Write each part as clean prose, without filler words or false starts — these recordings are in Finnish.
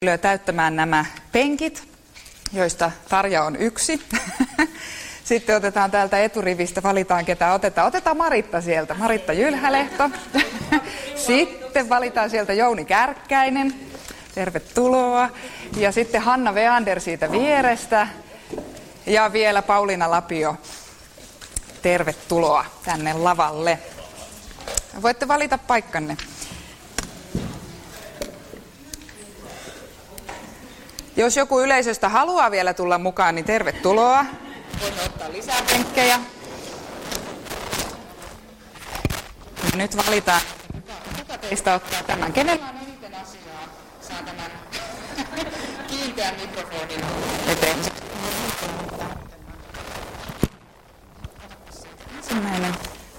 täyttämään nämä penkit, joista Tarja on yksi. Sitten otetaan täältä eturivistä, valitaan ketä otetaan. Otetaan Maritta sieltä, Maritta Jylhälehto. Sitten valitaan sieltä Jouni Kärkkäinen, tervetuloa. Ja sitten Hanna Veander siitä vierestä. Ja vielä Pauliina Lapio, tervetuloa tänne lavalle. Voitte valita paikkanne. Jos joku yleisöstä haluaa vielä tulla mukaan, niin tervetuloa. Voimme ottaa lisää penkkejä. Nyt valitaan, kuka teistä ottaa tämän. Kenellä on eniten asiaa, saa tämän kiinteän mikrofonin eteen. Ensimmäinen.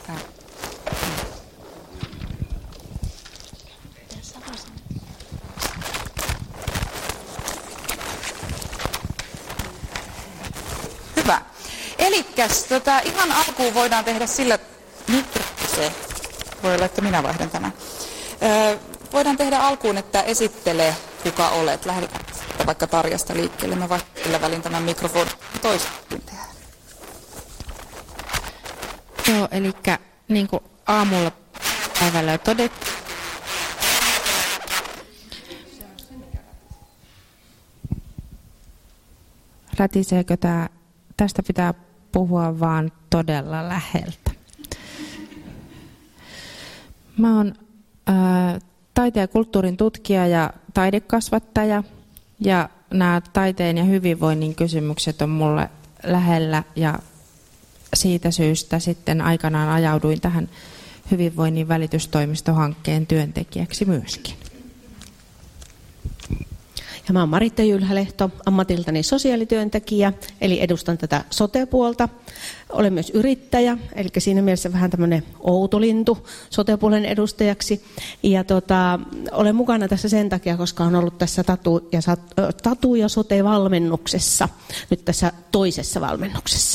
Hyvä. Elikkäs ihan alkuun voidaan tehdä sillä, nyt se voi olla, että minä vaihdan tämän. Voidaan tehdä alkuun, että esittele kuka olet. Lähdetään vaikka Tarjasta liikkeelle. Mä vaihdan välin tämän mikrofonin toistakin tehdään. Joo, elikkä niin kuin aamulla päivällä todettiin. Rätiseekö tämä? Tästä pitää puhua vaan todella läheltä. Mä oon taiteen ja kulttuurin tutkija ja taidekasvattaja. Ja nämä taiteen ja hyvinvoinnin kysymykset on mulle lähellä. Ja siitä syystä sitten aikanaan ajauduin tähän hyvinvoinnin välitystoimistohankkeen työntekijäksi myöskin. Ja mä oon Maritta Jylhälehto, ammatiltani sosiaalityöntekijä, eli edustan tätä sote-puolta. Olen myös yrittäjä, eli siinä mielessä vähän tämmöinen outolintu sote-puolen edustajaksi. Ja olen mukana tässä sen takia, koska olen ollut tässä tatu- ja sote-valmennuksessa, nyt tässä toisessa valmennuksessa.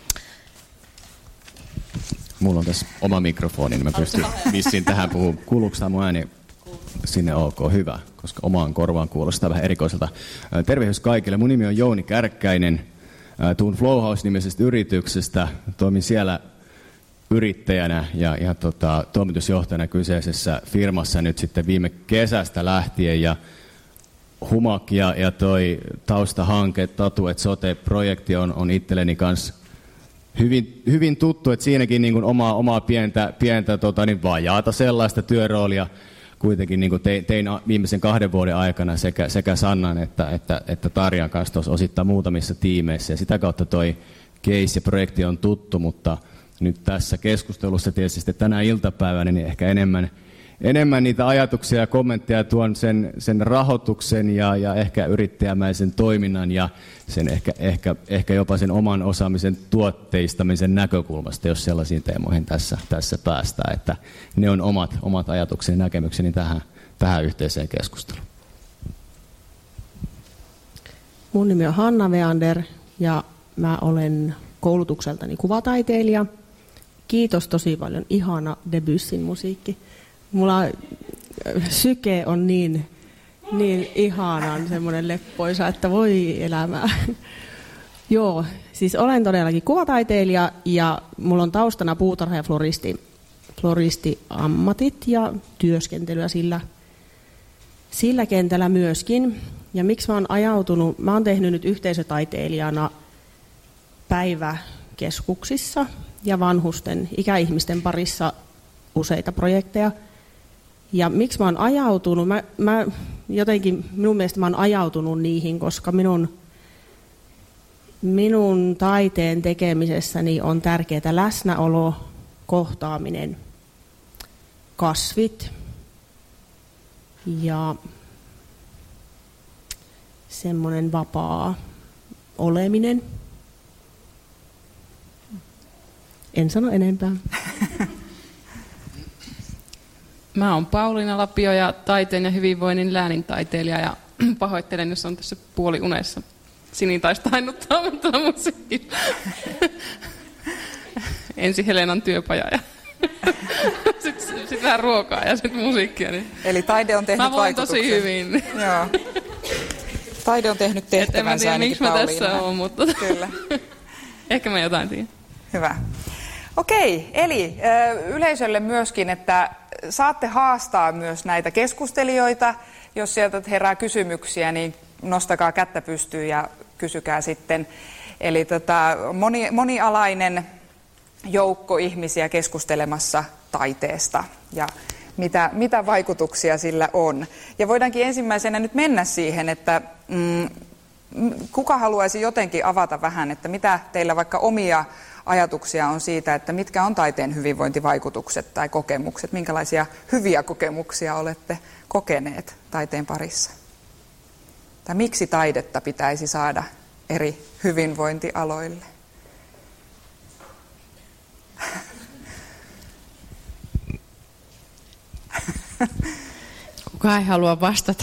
Mulla on tässä oma mikrofoni, niin mä pystyn vissiin tähän puhumaan. Kuuluuko tämä mun ääni sinne? Ok, hyvä, koska omaan korvaan kuulostaa vähän erikoiselta. Tervehdys kaikille. Mun nimi on Jouni Kärkkäinen. Tuun Flowhouse-nimisestä yrityksestä. Toimin siellä yrittäjänä ja toimitusjohtajana kyseisessä firmassa nyt sitten viime kesästä lähtien. Ja Humak ja toi taustahanke, Tatu et Sote-projekti on itselleni kanssa hyvin tuttu, että siinäkin niin kuin omaa pientä vajaata sellaista työroolia kuitenkin niin kuin tein viimeisen 2 vuoden aikana sekä Sannan että Tarjan kanssa tuossa osittain muutamissa tiimeissä. Ja sitä kautta toi case ja projekti on tuttu, mutta nyt tässä keskustelussa tietysti tänä iltapäivänä niin ehkä enemmän niitä ajatuksia ja kommentteja tuon sen rahoituksen ja ehkä yrittäjämäisen toiminnan ja sen ehkä jopa sen oman osaamisen tuotteistamisen näkökulmasta, jos sellaisiin teemoihin tässä päästään. Että ne on omat ajatukseni ja näkemykseni tähän yhteiseen keskusteluun. Mun nimi on Hanna Veander ja mä olen koulutukseltani kuvataiteilija. Kiitos tosi paljon, ihana Debussyn musiikki. Mulla syke on niin ihanan semmoinen leppoisa, että voi elämää. Joo, siis olen todellakin kuvataiteilija ja mulla on taustana puutarha- ja floristiammatit ja työskentelyä sillä kentällä myöskin. Ja miksi mä oon ajautunut, mä oon tehnyt nyt yhteisötaiteilijana päiväkeskuksissa ja vanhusten, ikäihmisten parissa useita projekteja. Ja miksi mä oon ajautunut? Minun mielestä mä oon ajautunut niihin, koska minun taiteen tekemisessäni on tärkeää läsnäolo, kohtaaminen, kasvit ja semmoinen vapaa oleminen. En sano enempää. Mä oon Pauliina Lapio ja taiteen ja hyvinvoinnin läänintaiteilija ja pahoittelen, jos on tässä puoliunessa. Sini taisi tainnuttaa musiikilla. Ensin Helenan työpaja ja sitten vähän ruokaa ja sitten musiikkia. Niin eli taide on tehnyt mä voin vaikutuksen. Tosi hyvin. Joo. Taide on tehnyt tehtävänsä ainakin Pauliina. En tiedä, miksi mä tässä oon, mutta Kyllä. ehkä mä jotain tiedän. Hyvä. Okei, eli yleisölle myöskin, että saatte haastaa myös näitä keskustelijoita. Jos sieltä herää kysymyksiä, niin nostakaa kättä pystyyn ja kysykää sitten. Eli monialainen joukko ihmisiä keskustelemassa taiteesta ja mitä vaikutuksia sillä on. Ja voidaankin ensimmäisenä nyt mennä siihen, että kuka haluaisi jotenkin avata vähän, että mitä teillä vaikka omia ajatuksia on siitä, että mitkä on taiteen hyvinvointivaikutukset tai kokemukset, minkälaisia hyviä kokemuksia olette kokeneet taiteen parissa? Tai miksi taidetta pitäisi saada eri hyvinvointialoille? Kuka ei halua vastata?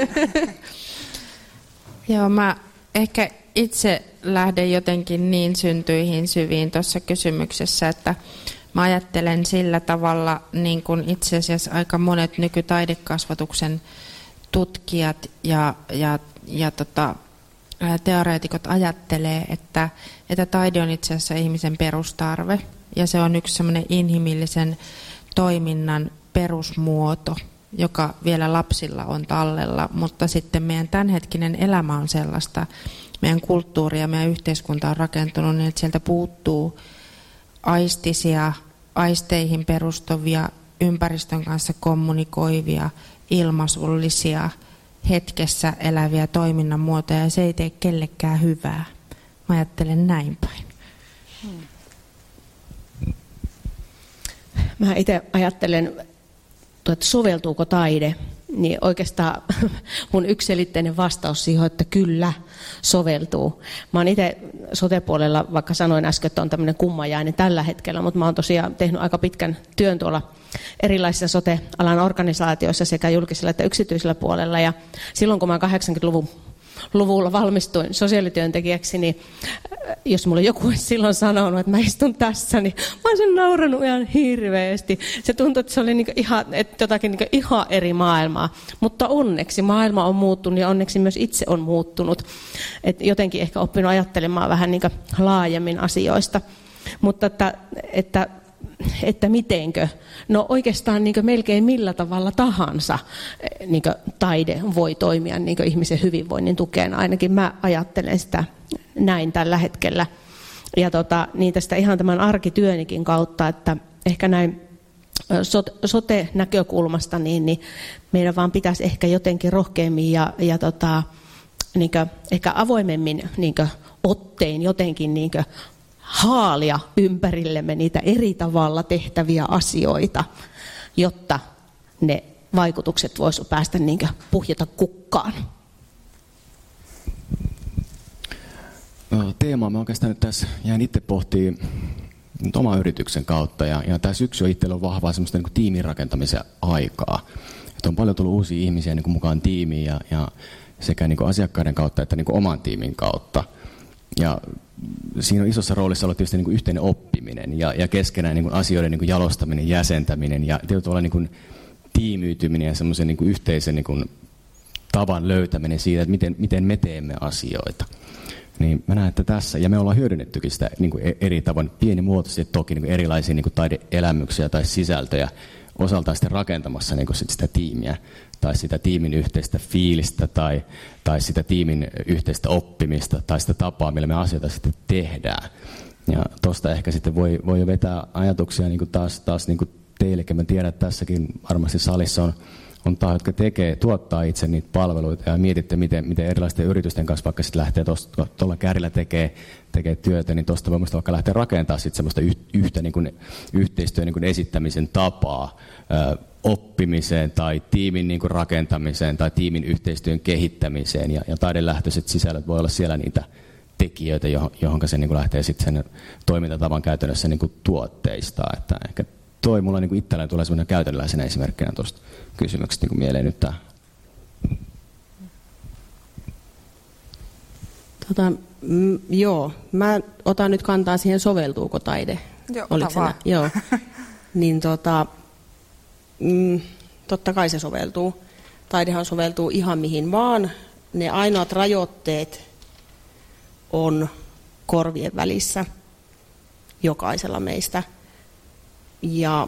Joo, mä ehkä itse lähden jotenkin niin syntyihin syviin tuossa kysymyksessä, että mä ajattelen sillä tavalla, niin kuin itse asiassa aika monet nykytaidekasvatuksen tutkijat ja teoreetikot ajattelee, että taide on itse asiassa ihmisen perustarve ja se on yksi semmoinen inhimillisen toiminnan perusmuoto, joka vielä lapsilla on tallella, mutta sitten meidän tämänhetkinen elämä on sellaista, meidän kulttuuri ja meidän yhteiskunta on rakentunut niin, että sieltä puuttuu aistisia, aisteihin perustuvia, ympäristön kanssa kommunikoivia, ilmaisullisia, hetkessä eläviä toiminnan muotoja, ja se ei tee kellekään hyvää. Mä ajattelen näin päin. Mä itse ajattelen, että soveltuuko taide, niin oikeastaan mun yksiselitteinen vastaus siihen on, että kyllä soveltuu. Mä oon itse sote-puolella, vaikka sanoin äsken, että on tämmöinen kummajainen tällä hetkellä, mutta mä oon tosiaan tehnyt aika pitkän työn tuolla erilaisissa sote-alan organisaatioissa sekä julkisella että yksityisellä puolella. Ja silloin kun mä 80-luvulla valmistuin sosiaalityöntekijäksi, niin jos mulle joku olisi silloin sanonut, että mä istun tässä, niin mä olisin nauranut ihan hirveästi. Se tuntui, että se oli jotakin ihan eri maailmaa. Mutta onneksi maailma on muuttunut ja onneksi myös itse on muuttunut. Et jotenkin ehkä oppinut ajattelemaan vähän laajemmin asioista. Mutta että mitenkö? No oikeastaan melkein millä tavalla tahansa taide voi toimia ihmisen hyvinvoinnin tukena. Ainakin mä ajattelen sitä näin tällä hetkellä. Ja niin tästä ihan tämän arkityönikin kautta, että ehkä näin sote-näkökulmasta niin meidän vaan pitäisi ehkä jotenkin rohkeammin ja ehkä avoimemmin ottein jotenkin haalia ympärillemme niitä eri tavalla tehtäviä asioita, jotta ne vaikutukset voisivat päästä puhjata kukkaan. Teemaa mä oikeastaan nyt tässä jäin itse pohtimaan oman yrityksen kautta ja tämä syksy on itsellä vahvaa semmoista tiimin rakentamisen aikaa. Että on paljon tullut uusia ihmisiä mukaan tiimiin ja sekä asiakkaiden kautta että oman tiimin kautta. Ja siinä on isossa roolissa ollut tietysti yhteinen oppiminen ja keskenään asioiden jalostaminen, jäsentäminen ja tietyllä tavalla tiimiytyminen ja semmoisen yhteisen tavan löytäminen siitä, että miten me teemme asioita. Niin mä näen, että tässä, ja me ollaan hyödynnettykin sitä eri tavoin, pienimuotoisesti toki erilaisia taide-elämyksiä tai sisältöjä osaltaan sitten rakentamassa sitä tiimiä tai sitä tiimin yhteistä fiilistä tai sitä tiimin yhteistä oppimista tai sitä tapaa, millä me asioita sitten tehdään. Ja tuosta ehkä sitten voi jo vetää ajatuksia taas teillekin. Mä tiedän, että tässäkin varmasti salissa on taho, jotka tuottaa itse niitä palveluita ja mietitte, miten erilaisten yritysten kanssa vaikka sitten lähtee tuolla kärjellä tekee työtä, niin tuosta voi vaikka lähteä rakentamaan sitten semmoista yhtä yhteistyön esittämisen tapaa oppimiseen tai tiimin rakentamiseen tai tiimin yhteistyön kehittämiseen ja taidelähtöiset sisällöt voi olla siellä niitä tekijöitä, johon se lähtee sitten sen toimintatavan käytännössä tuotteistaa. Että ehkä toi mulla itselläni tulee semmoinen käytännöllisenä esimerkkinä tuosta kysymyksestä mieleen nyt tämä. Joo, mä otan nyt kantaa siihen, soveltuuko taide. Joo, joo. Niin totta kai se soveltuu. Taidehan soveltuu ihan mihin vaan. ne ainoat rajoitteet on korvien välissä jokaisella meistä. Ja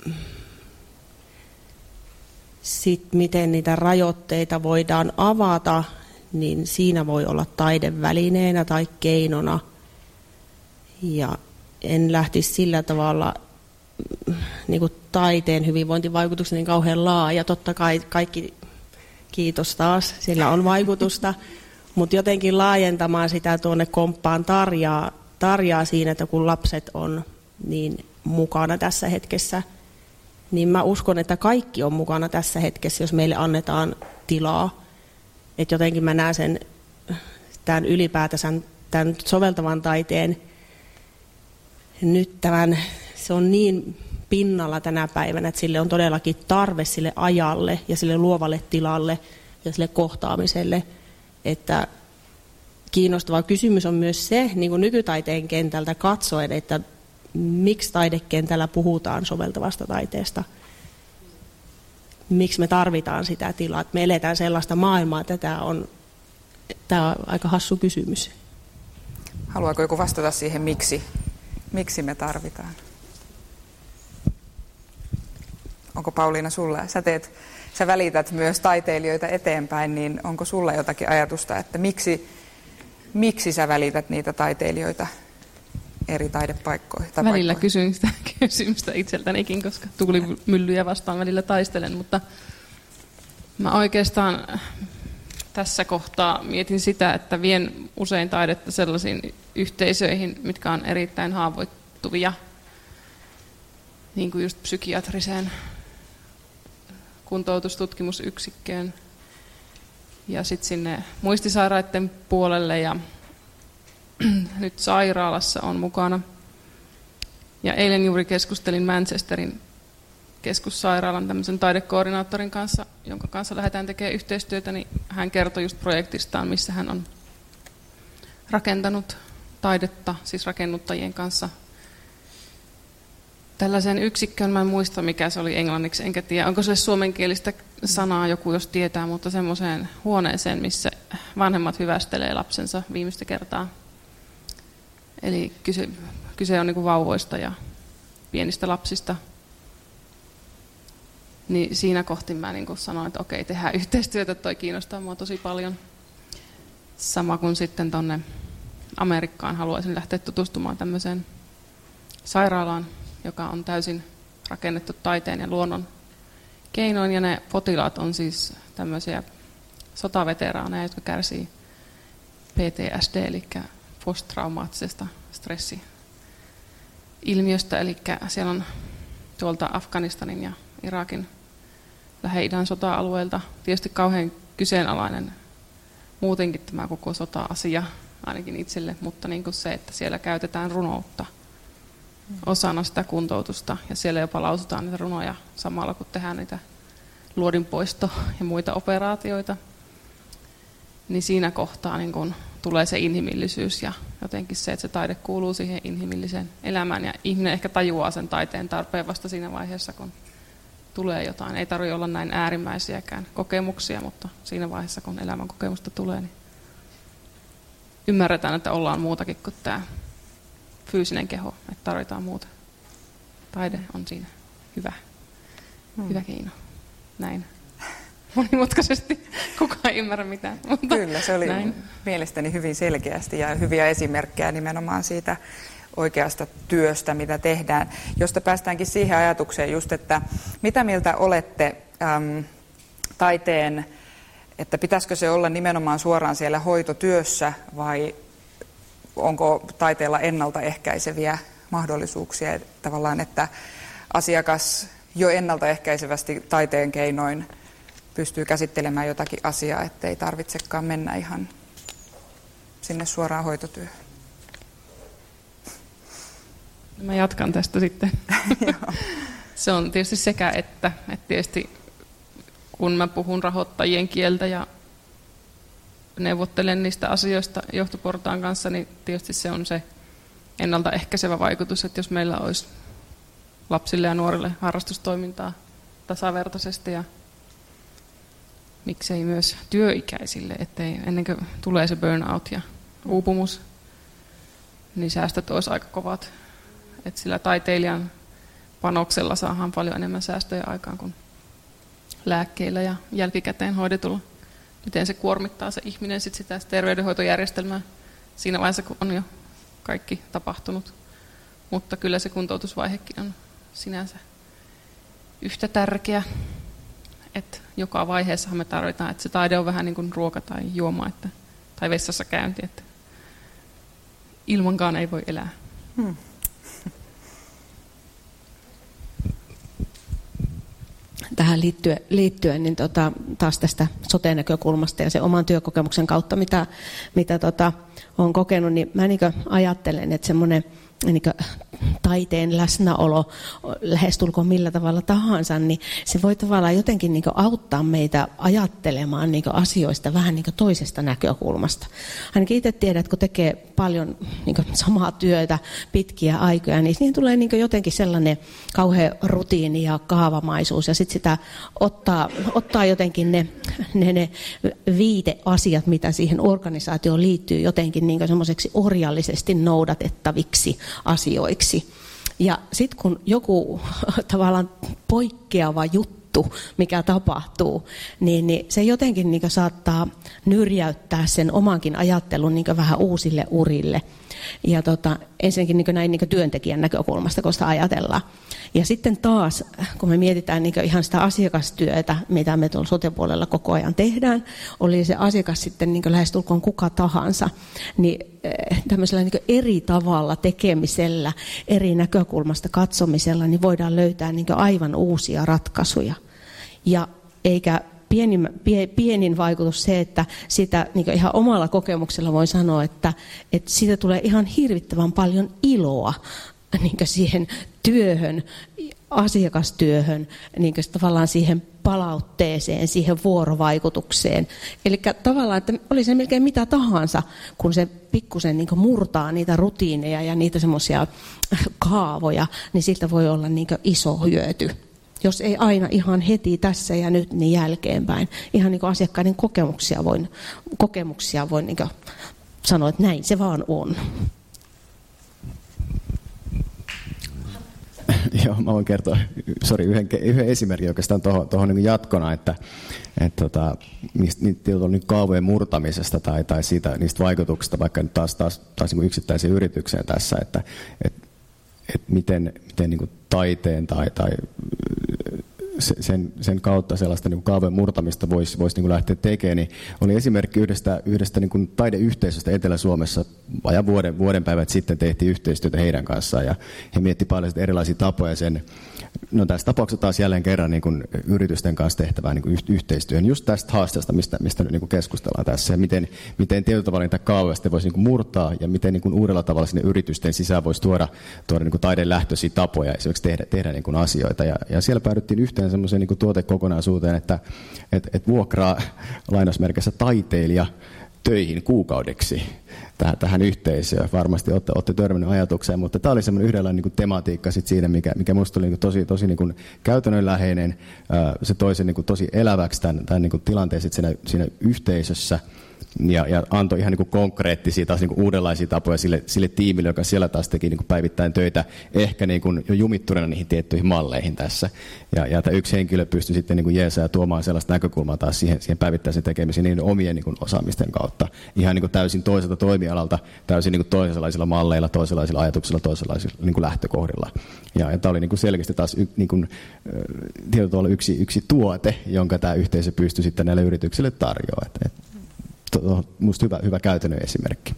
sitten miten niitä rajoitteita voidaan avata, niin siinä voi olla taidevälineenä tai keinona. Ja en lähtisi sillä tavalla niin kuin taiteen hyvinvointivaikutukset niin kauhean laaja. Totta kai kaikki, kiitos taas, sillä on vaikutusta, mutta jotenkin laajentamaan sitä tuonne komppaan Tarjaa siinä, että kun lapset on niin mukana tässä hetkessä, niin mä uskon, että kaikki on mukana tässä hetkessä, jos meille annetaan tilaa. Että jotenkin mä näen sen tämän ylipäätänsä tämän soveltavan taiteen nyt se on niin pinnalla tänä päivänä, että sille on todellakin tarve sille ajalle ja sille luovalle tilalle ja sille kohtaamiselle, että kiinnostava kysymys on myös se, niin kuin nykytaiteen kentältä katsoen, että miksi taidekentällä puhutaan soveltavasta taiteesta. Miksi me tarvitaan sitä tilaa, että me eletään sellaista maailmaa, että tämä on aika hassu kysymys. Haluaako joku vastata siihen, miksi me tarvitaan? Onko Pauliina sulla? Sä välität myös taiteilijoita eteenpäin, niin onko sulla jotakin ajatusta, että miksi sä välität niitä taiteilijoita eri taidepaikkoihin? Välillä kysyn sitä kysymystä itseltänikin, koska tuulimyllyjä vastaan välillä taistelen, mutta mä oikeastaan tässä kohtaa mietin sitä, että vien usein taidetta sellaisiin yhteisöihin, mitkä on erittäin haavoittuvia, niin kuin just psykiatriseen kuntoutustutkimusyksikköön ja sitten sinne muistisairaiden puolelle ja nyt sairaalassa on mukana. Ja eilen juuri keskustelin Manchesterin keskussairaalan tämmöisen taidekoordinaattorin kanssa, jonka kanssa lähdetään tekemään yhteistyötä, niin hän kertoi just projektistaan, missä hän on rakentanut taidetta, siis rakennuttajien kanssa. Tällaisen yksikköön, mä en muista mikä se oli englanniksi, enkä tiedä, onko se suomenkielistä sanaa joku, jos tietää, mutta semmoiseen huoneeseen, missä vanhemmat hyvästelee lapsensa viimeistä kertaa. Eli kyse on niin kuin vauvoista ja pienistä lapsista. Niin siinä kohti mä niin kuin sanoin, että okei, tehdään yhteistyötä, toi kiinnostaa mua tosi paljon. Sama kuin sitten tonne Amerikkaan haluaisin lähteä tutustumaan tämmöiseen sairaalaan, joka on täysin rakennettu taiteen ja luonnon keinoin. Ja ne potilaat on siis tämmöisiä sotaveteraaneja, jotka kärsii PTSD, eli posttraumaattisesta stressi-ilmiöstä. Eli siellä on tuolta Afganistanin ja Irakin Lähi-idän sota-alueelta tietysti kauhean kyseenalainen muutenkin tämä koko sota-asia, ainakin itselle, mutta niin kuin se, että siellä käytetään runoutta osana sitä kuntoutusta ja siellä jopa lausutaan niitä runoja samalla kun tehdään niitä luodinpoisto- ja muita operaatioita, niin siinä kohtaa niin kun tulee se inhimillisyys ja jotenkin se, että se taide kuuluu siihen inhimilliseen elämään ja ihminen ehkä tajuaa sen taiteen tarpeen vasta siinä vaiheessa, kun tulee jotain. Ei tarvitse olla näin äärimmäisiäkään kokemuksia, mutta siinä vaiheessa, kun elämän kokemusta tulee, niin ymmärretään, että ollaan muutakin kuin tämä fyysinen keho, että tarvitaan muuta. Taide on siinä hyvä keino. Näin. Monimutkaisesti kukaan ei ymmärrä mitään. Mutta kyllä, se oli näin. Mielestäni hyvin selkeästi ja hyviä esimerkkejä nimenomaan siitä oikeasta työstä, mitä tehdään, josta päästäänkin siihen ajatukseen just, että mitä mieltä olette taiteen, että pitäisikö se olla nimenomaan suoraan siellä hoitotyössä vai onko taiteella ennaltaehkäiseviä mahdollisuuksia tavallaan, että asiakas jo ennaltaehkäisevästi taiteen keinoin pystyy käsittelemään jotakin asiaa, ettei tarvitsekaan mennä ihan sinne suoraan hoitotyöhön. Mä jatkan tästä sitten. Se on tietysti sekä että tietysti kun mä puhun rahoittajien kieltä ja neuvottelen niistä asioista johtoportaan kanssa, niin tietysti se on se ennaltaehkäisevä vaikutus, että jos meillä olisi lapsille ja nuorille harrastustoimintaa tasavertaisesti ja miksei myös työikäisille, ettei ennen kuin tulee se burnout ja uupumus, niin säästöt olisi aika kovat. Että sillä taiteilijan panoksella saadaan paljon enemmän säästöjä aikaan kuin lääkkeillä ja jälkikäteen hoidetulla. Miten se kuormittaa se ihminen sit sitä terveydenhoitojärjestelmää siinä vaiheessa, kun on jo kaikki tapahtunut. Mutta kyllä se kuntoutusvaihekin on sinänsä yhtä tärkeä, että joka vaiheessa me tarvitaan, että se taide on vähän niin kuin ruoka tai juoma tai vessassa käynti, että ilmankaan ei voi elää. Tähän liittyen niin taas tästä sote-näkökulmasta ja sen oman työkokemuksen kautta, mitä olen kokenut, niin mä niin ajattelen, että semmoinen niin taiteen läsnäolo lähestulkoon millä tavalla tahansa, niin se voi tavallaan jotenkin niin auttaa meitä ajattelemaan niin asioista vähän niin toisesta näkökulmasta. Ainakin itse tiedät, kun tekee paljon niin samaa työtä pitkiä aikoja, niin siihen tulee niin jotenkin sellainen kauhean rutiini ja kaavamaisuus, ja sitten sitä ottaa jotenkin ne viiteasiat, mitä siihen organisaatioon liittyy, jotenkin niin semmoiseksi orjallisesti noudatettaviksi asioiksi. Ja sitten kun joku tavallaan poikkeava juttu, mikä tapahtuu, niin se jotenkin niin saattaa nyrjäyttää sen omankin ajattelun niin vähän uusille urille. Ja ensinnäkin niin näin niin työntekijän näkökulmasta, kun sitä ajatellaan. Ja sitten taas, kun me mietitään niin ihan sitä asiakastyötä, mitä me tuolla sote-puolella koko ajan tehdään, oli se asiakas sitten niin lähestulkoon kuka tahansa, niin tämmöisellä niin eri tavalla tekemisellä, eri näkökulmasta katsomisella, niin voidaan löytää niin aivan uusia ratkaisuja. Ja eikä pienin vaikutus se, että sitä niin ihan omalla kokemuksella voi sanoa, että siitä tulee ihan hirvittävän paljon iloa niin siihen työhön, asiakastyöhön, niin tavallaan siihen palautteeseen, siihen vuorovaikutukseen. Eli tavallaan, että oli se melkein mitä tahansa, kun se pikkusen niin murtaa niitä rutiineja ja niitä semmoisia kaavoja, niin siltä voi olla niin iso hyöty. Jos ei aina ihan heti tässä ja nyt, niin jälkeenpäin. Ihan niin kuin asiakkaiden kokemuksia voin niin kuin sanoa, että näin se vaan on. Joo, mä voin kertoa yhden esimerkin oikeastaan tuohon niin jatkona, että niitä kaavojen murtamisesta tai niistä vaikutuksista, vaikka nyt taas niin yksittäisiin yritykseen tässä, että miten niin kuin taiteen tai sen kautta sellaista niin kaavojen murtamista voisi niin kuin lähteä tekemään, niin oli esimerkki yhdestä niin kuin taideyhteisöstä Etelä-Suomessa. Vajaan vuoden päivät sitten tehtiin yhteistyötä heidän kanssaan, ja he miettivät paljon erilaisia tapoja no tässä tapauksessa taas jälleen kerran niin kuin yritysten kanssa tehtävää niin kuin yhteistyöhön, just tästä haasteesta, mistä niin kuin keskustellaan tässä, ja miten tietyllä tavalla niitä kaavoja voisi niin kuin murtaa, ja miten niin kuin uudella tavalla sinne yritysten sisään voisi tuoda niin kuin taidelähtöisiä tapoja esimerkiksi tehdä niin kuin asioita, ja siellä päädyttiin yhteen semmoiseen niin kuin tuotekokonaisuuteen, että vuokraa lainausmerkissä taiteilija töihin kuukaudeksi tähän yhteisöön. Varmasti olette törmänneet ajatukseen, mutta tämä oli semmoinen yhdellä niin kuin tematiikka sit siinä, mikä minusta oli niin kuin tosi niin kuin käytännönläheinen. Se toi sen niin kuin tosi eläväksi tämän niin kuin tilanteen sit siinä yhteisössä. Ja antoi ihan niin kuin konkreettisia taas niin kuin uudenlaisia tapoja sille tiimille, joka siellä taas teki niin kuin päivittäin töitä, ehkä niin kuin jo jumittuneena niihin tiettyihin malleihin tässä. Ja tämä yksi henkilö pystyi sitten niin kuin jeesaa ja tuomaan sellaista näkökulmaa taas siihen päivittäiseen tekemiseen niiden omien niin kuin osaamisten kautta. Ihan niin kuin täysin toiselta toimialalta, täysin niin kuin toisenlaisilla malleilla, toisenlaisilla ajatuksilla, toisenlaisilla niin kuin lähtökohdilla. Ja tämä oli niin kuin selkeästi taas niin kuin, tietyllä tavalla yksi tuote, jonka tämä yhteisö pystyi sitten näille yrityksille tarjoamaan. Minusta hyvä käytännön esimerkki.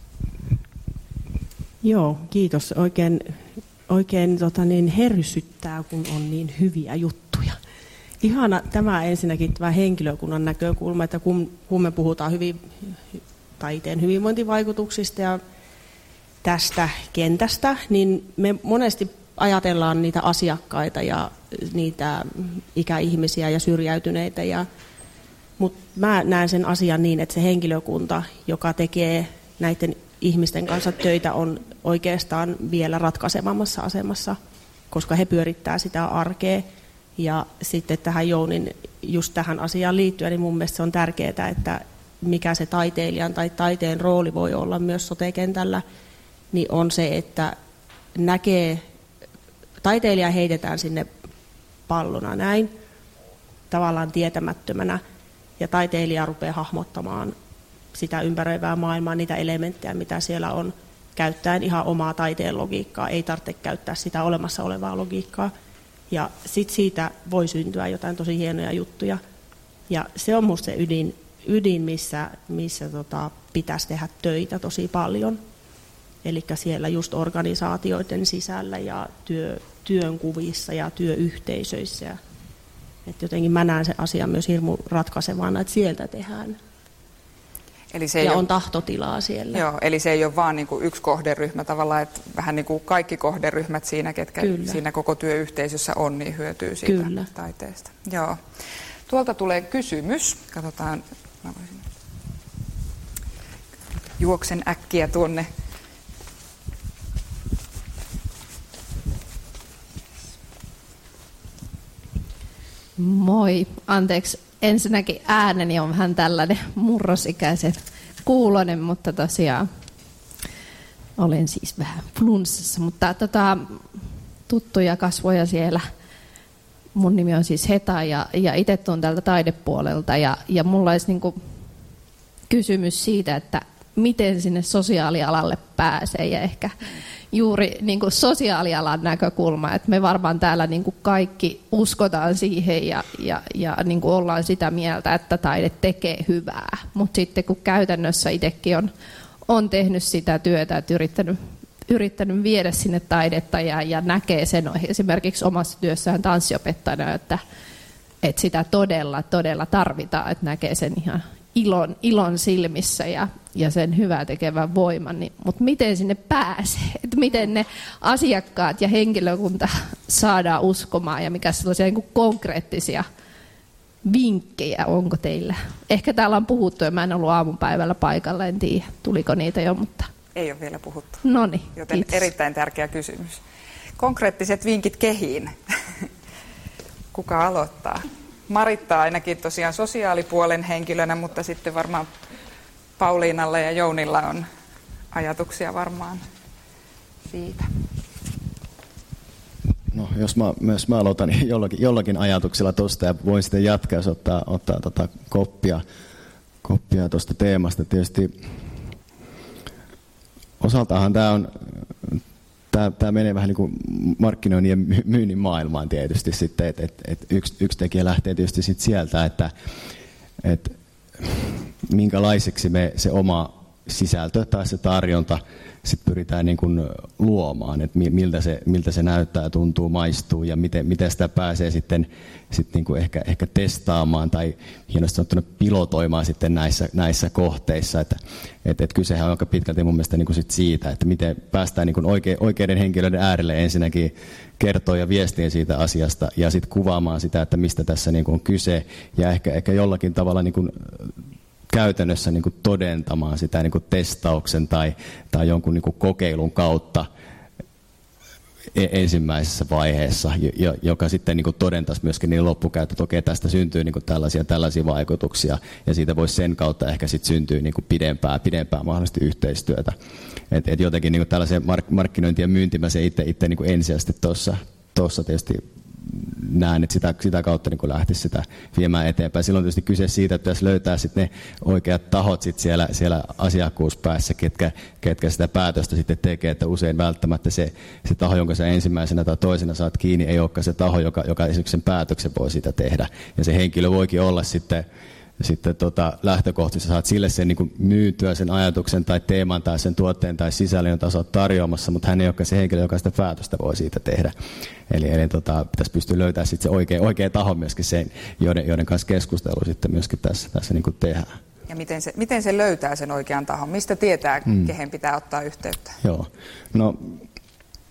Joo, kiitos. Oikein hersyttää, kun on niin hyviä juttuja. Ihana tämä ensinnäkin tämä henkilökunnan näkökulma, että kun me puhutaan taiteen hyvinvointivaikutuksista ja tästä kentästä, niin me monesti ajatellaan niitä asiakkaita ja niitä ikäihmisiä ja syrjäytyneitä mutta mä näen sen asian niin, että se henkilökunta, joka tekee näiden ihmisten kanssa töitä, on oikeastaan vielä ratkaisevammassa asemassa, koska he pyörittää sitä arkea Ja sitten tähän Jounin, just tähän asiaan liittyen, niin mun mielestä se on tärkeää, että mikä se taiteilijan tai taiteen rooli voi olla myös sote-kentällä, niin on se, että taiteilija heitetään sinne pallona näin, tavallaan tietämättömänä, ja taiteilija rupeaa hahmottamaan sitä ympäröivää maailmaa, niitä elementtejä, mitä siellä on, käyttäen ihan omaa taiteen logiikkaa, ei tarvitse käyttää sitä olemassa olevaa logiikkaa. Ja sitten siitä voi syntyä jotain tosi hienoja juttuja. Ja se on musta se ydin missä pitäisi tehdä töitä tosi paljon. Eli siellä just organisaatioiden sisällä ja työnkuvissa ja työyhteisöissä. Et jotenkin mä näen sen asian myös hirmu ratkaisevana, että sieltä tehdään. Eli se on tahtotilaa siellä. Joo, eli se ei ole vaan niin kuin yksi kohderyhmä tavallaan, että vähän niin kuin kaikki kohderyhmät siinä, ketkä siinä koko työyhteisössä on, niin hyötyy siitä taiteesta. Joo. Tuolta tulee kysymys. Katsotaan, mä voisin juoksen äkkiä tuonne. Moi, anteeksi. Ensinnäkin ääneni on vähän tällainen murrosikäisen kuulonen, mutta tosiaan olen siis vähän flunssassa. Mutta tuttuja kasvoja siellä. Mun nimi on siis Heta ja itse tulen tältä taidepuolelta. Ja mulla olisi niinku kysymys siitä, että miten sinne sosiaalialalle pääsee ja ehkä juuri niin kuin sosiaalialan näkökulma, että me varmaan täällä niin kuin kaikki uskotaan siihen ja niin kuin ollaan sitä mieltä, että taide tekee hyvää, mutta sitten kun käytännössä itsekin on tehnyt sitä työtä, että yrittänyt viedä sinne taidetta ja näkee sen esimerkiksi omassa työssään tanssiopettajana, että sitä todella tarvitaan, että näkee sen ihan ilon silmissä ja sen hyvää tekevän voiman, mutta miten sinne pääsee? Että miten ne asiakkaat ja henkilökunta saadaan uskomaan ja mikä sellaisia niin kuin konkreettisia vinkkejä onko teillä? Ehkä täällä on puhuttu ja mä en ollut aamupäivällä paikalla, en tiedä tuliko niitä jo, mutta... Ei ole vielä puhuttu. Noniin, joten kiitos. Erittäin tärkeä kysymys. Konkreettiset vinkit kehiin. Kuka aloittaa? Maritta ainakin tosiaan sosiaalipuolen henkilönä, mutta sitten varmaan Pauliinalla ja Jounilla on ajatuksia varmaan siitä. No, jos mä aloitan niin jollakin ajatuksella tuosta ja voin sitten jatkaa, jos ottaa koppia tuosta teemasta. Tietysti osaltaanhan tämä menee vähän niin kuin markkinoinnin ja myynnin maailmaan tietysti sitten, että yksi tekijä lähtee tietysti sit sieltä, että minkälaiseksi me se oma sisältö tai se tarjonta sit pyritään niin kuin luomaan, että miltä se näyttää, tuntuu, maistuu ja miten sitä pääsee sitten niin kuin ehkä testaamaan tai hienosti sanottuna pilotoimaan sitten näissä kohteissa, että kysehän on aika pitkälti mun mielestä niin kuin sit siitä, että miten päästään niin kuin oikeiden henkilöiden äärelle ensinnäkin kertoa ja viestiä siitä asiasta ja sitten kuvaamaan sitä, että mistä tässä niin kuin on kyse ja ehkä jollakin tavalla niin kuin käytännössä niin kuin todentamaan sitä niin kuin testauksen tai jonkun niin kuin kokeilun kautta ensimmäisessä vaiheessa, joka sitten niin kuin todentaisi myöskin niin loppukäyttö, että okei, tästä syntyy niin kuin tällaisia vaikutuksia ja siitä voisi sen kautta ehkä sitten syntyä niin kuin pidempää mahdollisesti yhteistyötä. Et jotenkin niin kuin tällaisen markkinointi ja myynti mä se itse niin kuin ensisijaisesti tuossa tietysti näen, että sitä kautta niin lähtisi sitä viemään eteenpäin. Silloin on tietysti kyse siitä, että pitäisi löytää sitten ne oikeat tahot sit siellä asiakkuuspäässä, ketkä sitä päätöstä sitten tekee, että usein välttämättä se taho, jonka sä ensimmäisenä tai toisena saat kiinni, ei olekaan se taho, joka esimerkiksi sen päätöksen voi siitä tehdä. Ja se henkilö voikin olla sitten lähtökohtaisesti saat sille sen niin myytyä sen ajatuksen tai teeman tai sen tuotteen tai sisällön, jota sä oot tarjoamassa, mutta hän ei olekaan se henkilö, joka sitä päätöstä voi siitä tehdä. Eli pitäisi pystyä löytämään sitten se oikea taho myöskin sen, joiden kanssa keskustelu sitten myöskin tässä niin kuin tehdään. Ja miten se löytää sen oikean tahon? Mistä tietää, kehen pitää ottaa yhteyttä? Joo. No,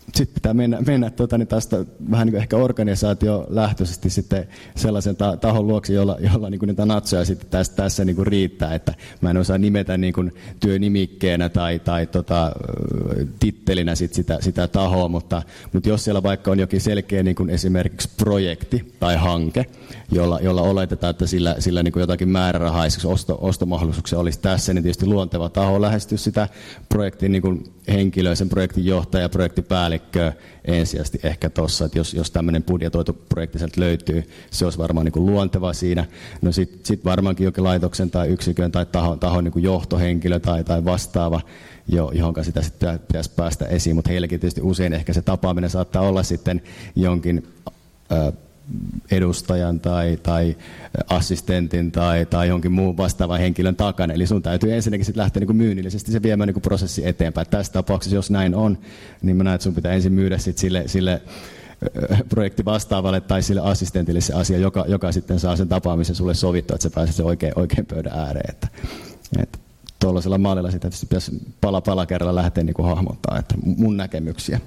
sitten pitää mennä tästä vähän niin kuin ehkä organisaatiolähtöisesti sitten sellaisen tahon luoksi, jolla niin kuin niitä natsoja sitten tässä niin kuin riittää, että mä en osaa nimetä niin kuin työnimikkeenä tai tittelinä sitä tahoa, mutta jos siellä vaikka on jokin selkeä niin kuin esimerkiksi projekti tai hanke, jolla oletetaan, että sillä niin kuin jotakin määrärahaisiksi ostomahdollisuuksia olisi tässä, niin tietysti luonteva taho lähestyy sitä projektin niin kuin henkilöä, sen projektin johtaja, projektipäällikköä ensisijaisesti ehkä tuossa, että jos tämmöinen budjetoitu projekti sieltä löytyy, se olisi varmaan niin kuin luonteva siinä. No sit varmaankin jokin laitoksen tai yksikön tai tahon niin kuin johtohenkilö tai vastaava, johonka sitä sitten pitäisi päästä esiin, mutta heillekin tietysti usein ehkä se tapaaminen saattaa olla sitten jonkin edustajan tai assistentin tai jonkin muun vastaavan henkilön takana. Eli sun täytyy ensinnäkin sit lähteä niin myynnillisesti se viemään niin prosessi eteenpäin. Tässä tapauksessa, jos näin on, niin mä näen, että sun pitää ensin myydä sit sille projektivastaavalle tai sille assistentille se asia, joka sitten saa sen tapaamisen sulle sovittua, että sä pääset sen oikein pöydän ääreen. Että tuollaisella mallilla sitä pitäisi pala kerralla lähteä niin kuin hahmottaa, että mun näkemyksiä.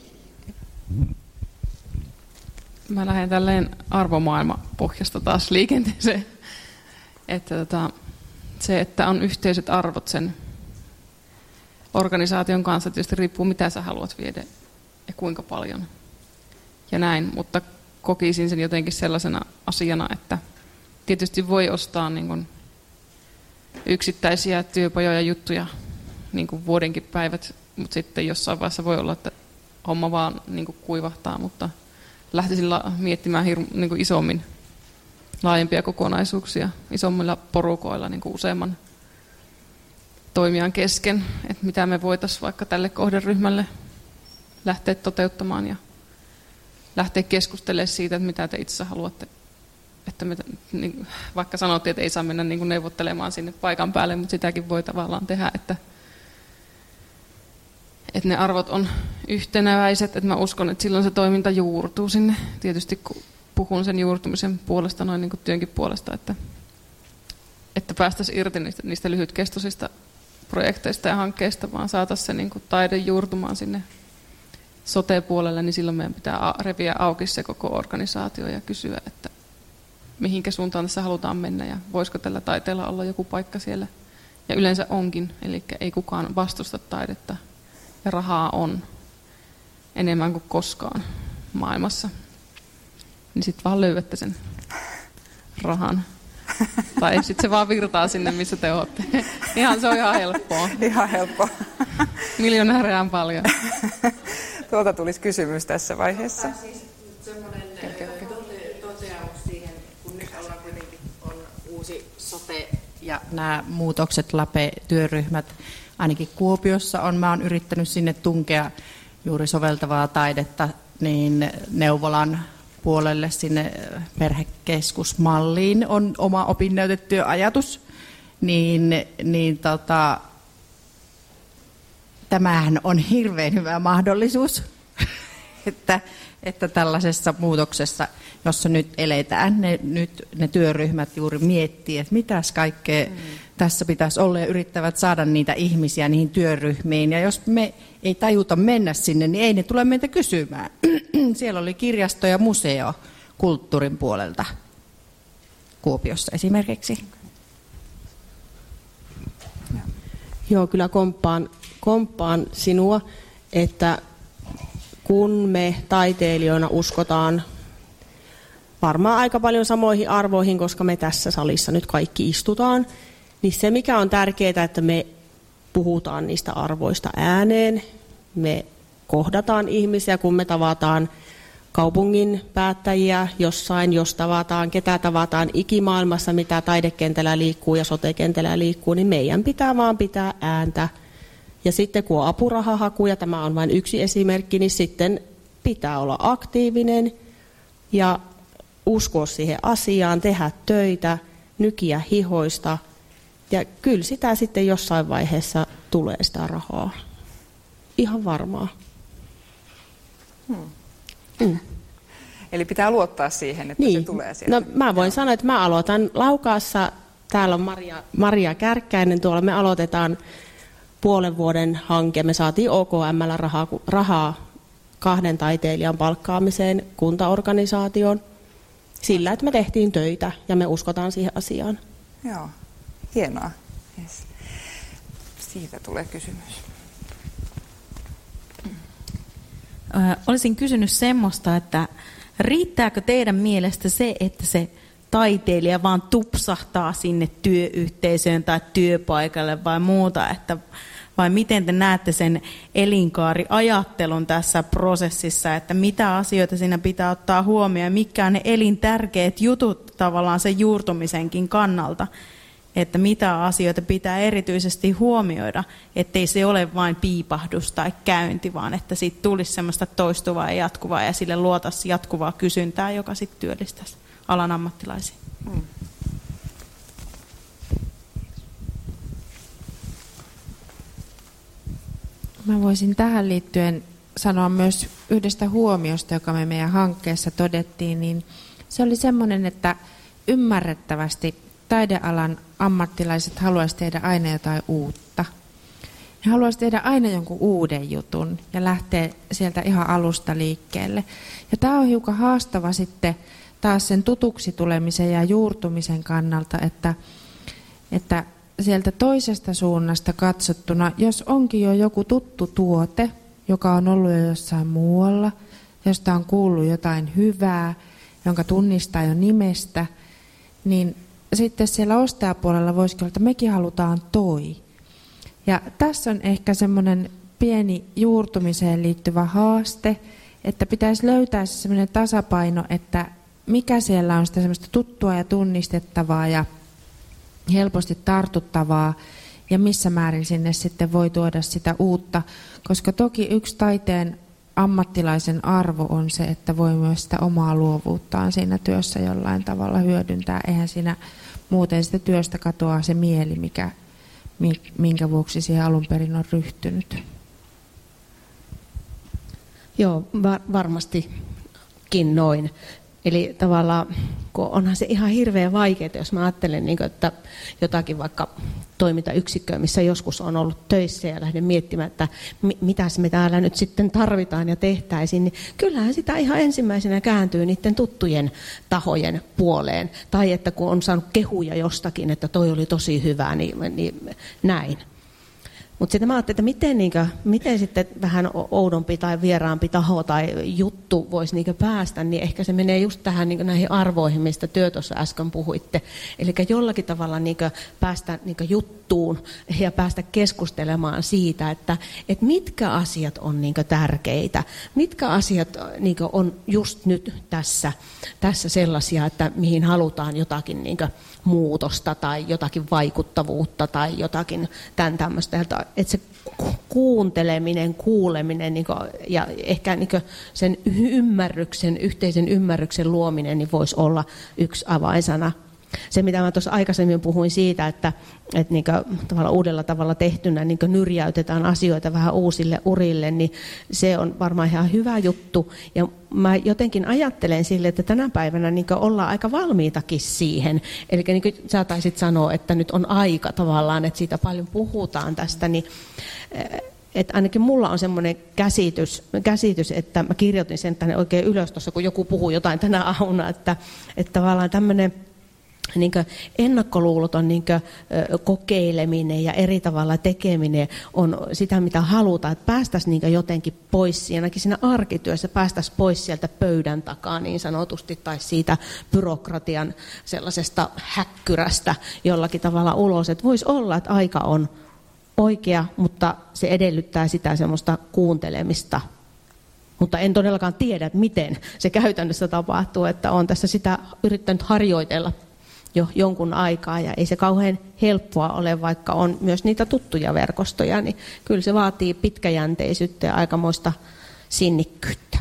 Mä lähden tälleen arvomaailmapohjasta taas liikenteeseen. Että se, että on yhteiset arvot sen organisaation kanssa, tietysti riippuu mitä sä haluat viedä ja kuinka paljon ja näin, mutta kokisin sen jotenkin sellaisena asiana, että tietysti voi ostaa niin kuin yksittäisiä työpajoja juttuja niin kuin vuodenkin päivät, mutta sitten jossain vaiheessa voi olla, että homma vaan niin kuin kuivahtaa, mutta lähtisin miettimään niin kuin isommin laajempia kokonaisuuksia, isommilla porukoilla niin kuin useamman toimijan kesken, että mitä me voitaisiin vaikka tälle kohderyhmälle lähteä toteuttamaan ja lähteä keskustelemaan siitä, että mitä te itse haluatte. Että me, niin, vaikka sanottiin, että ei saa mennä niin kuin neuvottelemaan sinne paikan päälle, mutta sitäkin voi tavallaan tehdä, että ne arvot on yhtenäväiset, että mä uskon, että silloin se toiminta juurtuu sinne. Tietysti kun puhun sen juurtumisen puolesta, noin niin kuin työnkin puolesta, että päästäisiin irti niistä lyhytkestoisista projekteista ja hankkeista, vaan saataisiin se niin kuin taide juurtumaan sinne sote-puolelle, niin silloin meidän pitää reviä auki se koko organisaatio ja kysyä, että mihinkä suuntaan tässä halutaan mennä ja voisiko tällä taiteella olla joku paikka siellä. Ja yleensä onkin, eli ei kukaan vastusta taidetta. Ja rahaa on enemmän kuin koskaan maailmassa. Niin sitten vaan löydätte sen rahan. Tai sitten se vaan virtaa sinne, missä te olette. Se on ihan helppoa. Ihan helppoa. Miljonäärejä on paljon. Tuolta tulisi kysymys tässä vaiheessa. Siis semmoinen toteamus siihen, kun nyt ollaan kuitenkin on uusi sote ja nämä muutokset, LAPE-työryhmät, ainakin Kuopiossa mä oon yrittänyt sinne tunkea juuri soveltavaa taidetta niin neuvolan puolelle sinne perhekeskusmalliin on oma opinnäytetyöajatus, tämähän on hirveän hyvä mahdollisuus, että tällaisessa muutoksessa, jossa nyt eletään, ne työryhmät juuri miettii, että mitäs kaikkea tässä pitäisi olla ja yrittävät saada niitä ihmisiä niihin työryhmiin. Ja jos me ei tajuta mennä sinne, niin ei ne tule meitä kysymään. Siellä oli kirjasto ja museo kulttuurin puolelta Kuopiossa esimerkiksi. Joo, kyllä komppaan sinua, että kun me taiteilijoina uskotaan varmaan aika paljon samoihin arvoihin, koska me tässä salissa nyt kaikki istutaan, niin se mikä on tärkeää, että me puhutaan niistä arvoista ääneen, me kohdataan ihmisiä, kun me tavataan kaupungin päättäjiä jossain, jos tavataan, ketä tavataan ikimaailmassa, mitä taidekentällä liikkuu ja sote-kentällä liikkuu, niin meidän pitää vaan pitää ääntä. Ja sitten kun on apurahahaku, ja tämä on vain yksi esimerkki, niin sitten pitää olla aktiivinen ja uskoa siihen asiaan, tehdä töitä, nykiä hihoista. Ja kyllä sitä sitten jossain vaiheessa tulee sitä rahaa. Ihan varmaa. Eli pitää luottaa siihen, että se tulee sieltä. No, mä voin sanoa, että mä aloitan Laukaassa. Täällä on Maria Kärkkäinen. Tuolla me aloitetaan puolen vuoden hanke. Me saatiin OKM:llä rahaa 2 taiteilijan palkkaamiseen kuntaorganisaatioon sillä, että me tehtiin töitä ja me uskotaan siihen asiaan. Joo, hienoa. Yes. Siitä tulee kysymys. Olisin kysynyt semmoista, että riittääkö teidän mielestä se, että se taiteilija vaan tupsahtaa sinne työyhteisöön tai työpaikalle vai muuta, vai miten te näette sen elinkaariajattelun tässä prosessissa, että mitä asioita siinä pitää ottaa huomioon ja mitkä on ne elintärkeät jutut tavallaan sen juurtumisenkin kannalta, että mitä asioita pitää erityisesti huomioida, ettei se ole vain piipahdus tai käynti, vaan että siitä tulisi semmoista toistuvaa ja jatkuvaa ja sille luotaisiin jatkuvaa kysyntää, joka sitten työllistäisi alan ammattilaisia. Mä voisin tähän liittyen sanoa myös yhdestä huomiosta, joka me meidän hankkeessa todettiin, niin se oli semmoinen, että ymmärrettävästi taidealan ammattilaiset haluaisivat tehdä aina jotain uutta. He haluaisivat tehdä aina jonkun uuden jutun ja lähteä sieltä ihan alusta liikkeelle. Ja tämä on hiukan haastava sitten taas sen tutuksi tulemisen ja juurtumisen kannalta, että sieltä toisesta suunnasta katsottuna, jos onkin jo joku tuttu tuote, joka on ollut jo jossain muualla, josta on kuullut jotain hyvää, jonka tunnistaa jo nimestä, niin sitten siellä ostajapuolella voisikin olla, että mekin halutaan toi. Ja tässä on ehkä semmoinen pieni juurtumiseen liittyvä haaste, että pitäisi löytää se semmoinen tasapaino, että mikä siellä on sitä semmoista tuttua ja tunnistettavaa ja helposti tartuttavaa ja missä määrin sinne sitten voi tuoda sitä uutta, koska toki yksi taiteen ammattilaisen arvo on se, että voi myös sitä omaa luovuuttaan siinä työssä jollain tavalla hyödyntää. Eihän siinä muuten sitä työstä katoaa se mieli, minkä vuoksi siihen alun perin on ryhtynyt. Joo, varmastikin noin. Eli tavallaan, kun onhan se ihan hirveän vaikeaa, jos mä ajattelen, että jotakin vaikka toimintayksikköä, missä joskus on ollut töissä ja lähden miettimään, että mitäs me täällä nyt sitten tarvitaan ja tehtäisiin, niin kyllähän sitä ihan ensimmäisenä kääntyy niiden tuttujen tahojen puoleen. Tai että kun on saanut kehuja jostakin, että toi oli tosi hyvä, niin näin. Mutta sitten mä ajattelin, että miten sitten vähän oudompi tai vieraampi taho tai juttu voisi päästä, niin ehkä se menee just tähän näihin arvoihin, mistä työ tuossa äsken puhuitte. Eli jollakin tavalla päästä juttuun ja päästä keskustelemaan siitä, että mitkä asiat on tärkeitä, mitkä asiat on just nyt tässä sellaisia, että mihin halutaan jotakin muutosta tai jotakin vaikuttavuutta tai jotakin tämän tämmöistä. Että se kuuleminen ja ehkä sen yhteisen ymmärryksen luominen niin voisi olla yksi avainsana. Se, mitä mä tuossa aikaisemmin puhuin siitä, että tavallaan uudella tavalla tehtynä nyrjäytetään asioita vähän uusille urille, niin se on varmaan ihan hyvä juttu. Ja mä jotenkin ajattelen sille, että tänä päivänä ollaan aika valmiitakin siihen. Eli niin kuin sä taisit sanoa, että nyt on aika tavallaan, että siitä paljon puhutaan tästä, niin että ainakin mulla on semmoinen käsitys, että mä kirjoitin sen tänne oikein ylös tuossa, kun joku puhuu jotain tänä aamuna, että tavallaan tämmöinen ennakkoluuloton kokeileminen ja eri tavalla tekeminen on sitä, mitä halutaan, että päästäisiin jotenkin pois, ainakin siinä arkityössä päästäisiin pois sieltä pöydän takaa niin sanotusti, tai siitä byrokratian sellaisesta häkkyrästä jollakin tavalla ulos, että voisi olla, että aika on oikea, mutta se edellyttää sitä semmoista kuuntelemista. Mutta en todellakaan tiedä, että miten se käytännössä tapahtuu, että olen tässä sitä yrittänyt harjoitella jo jonkun aikaa ja ei se kauhean helppoa ole, vaikka on myös niitä tuttuja verkostoja, niin kyllä se vaatii pitkäjänteisyyttä ja aikamoista sinnikkyyttä.